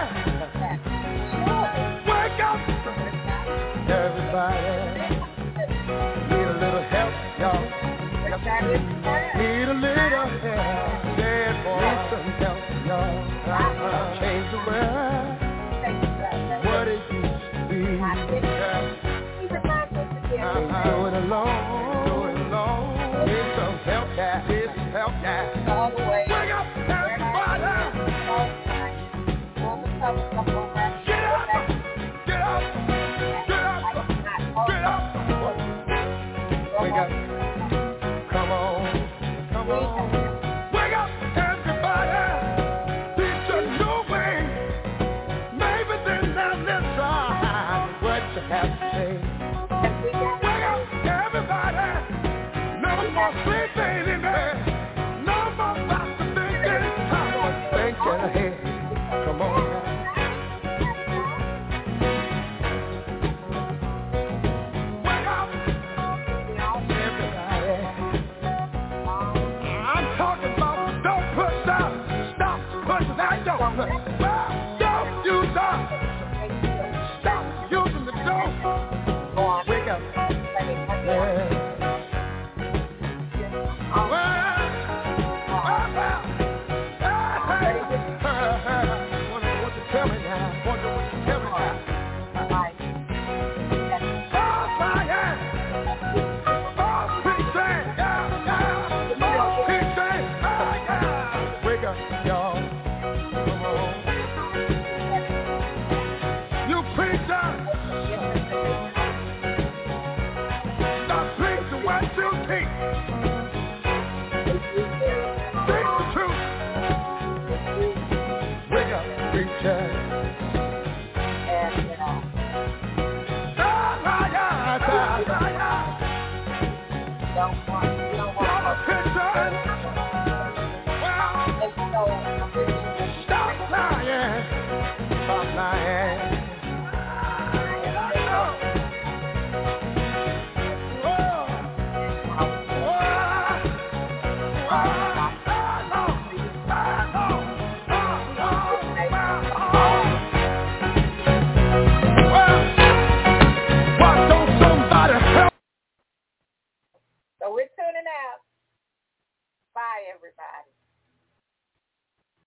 Wake up, everybody. Need a little help, y'all. Need a little help. Need some help.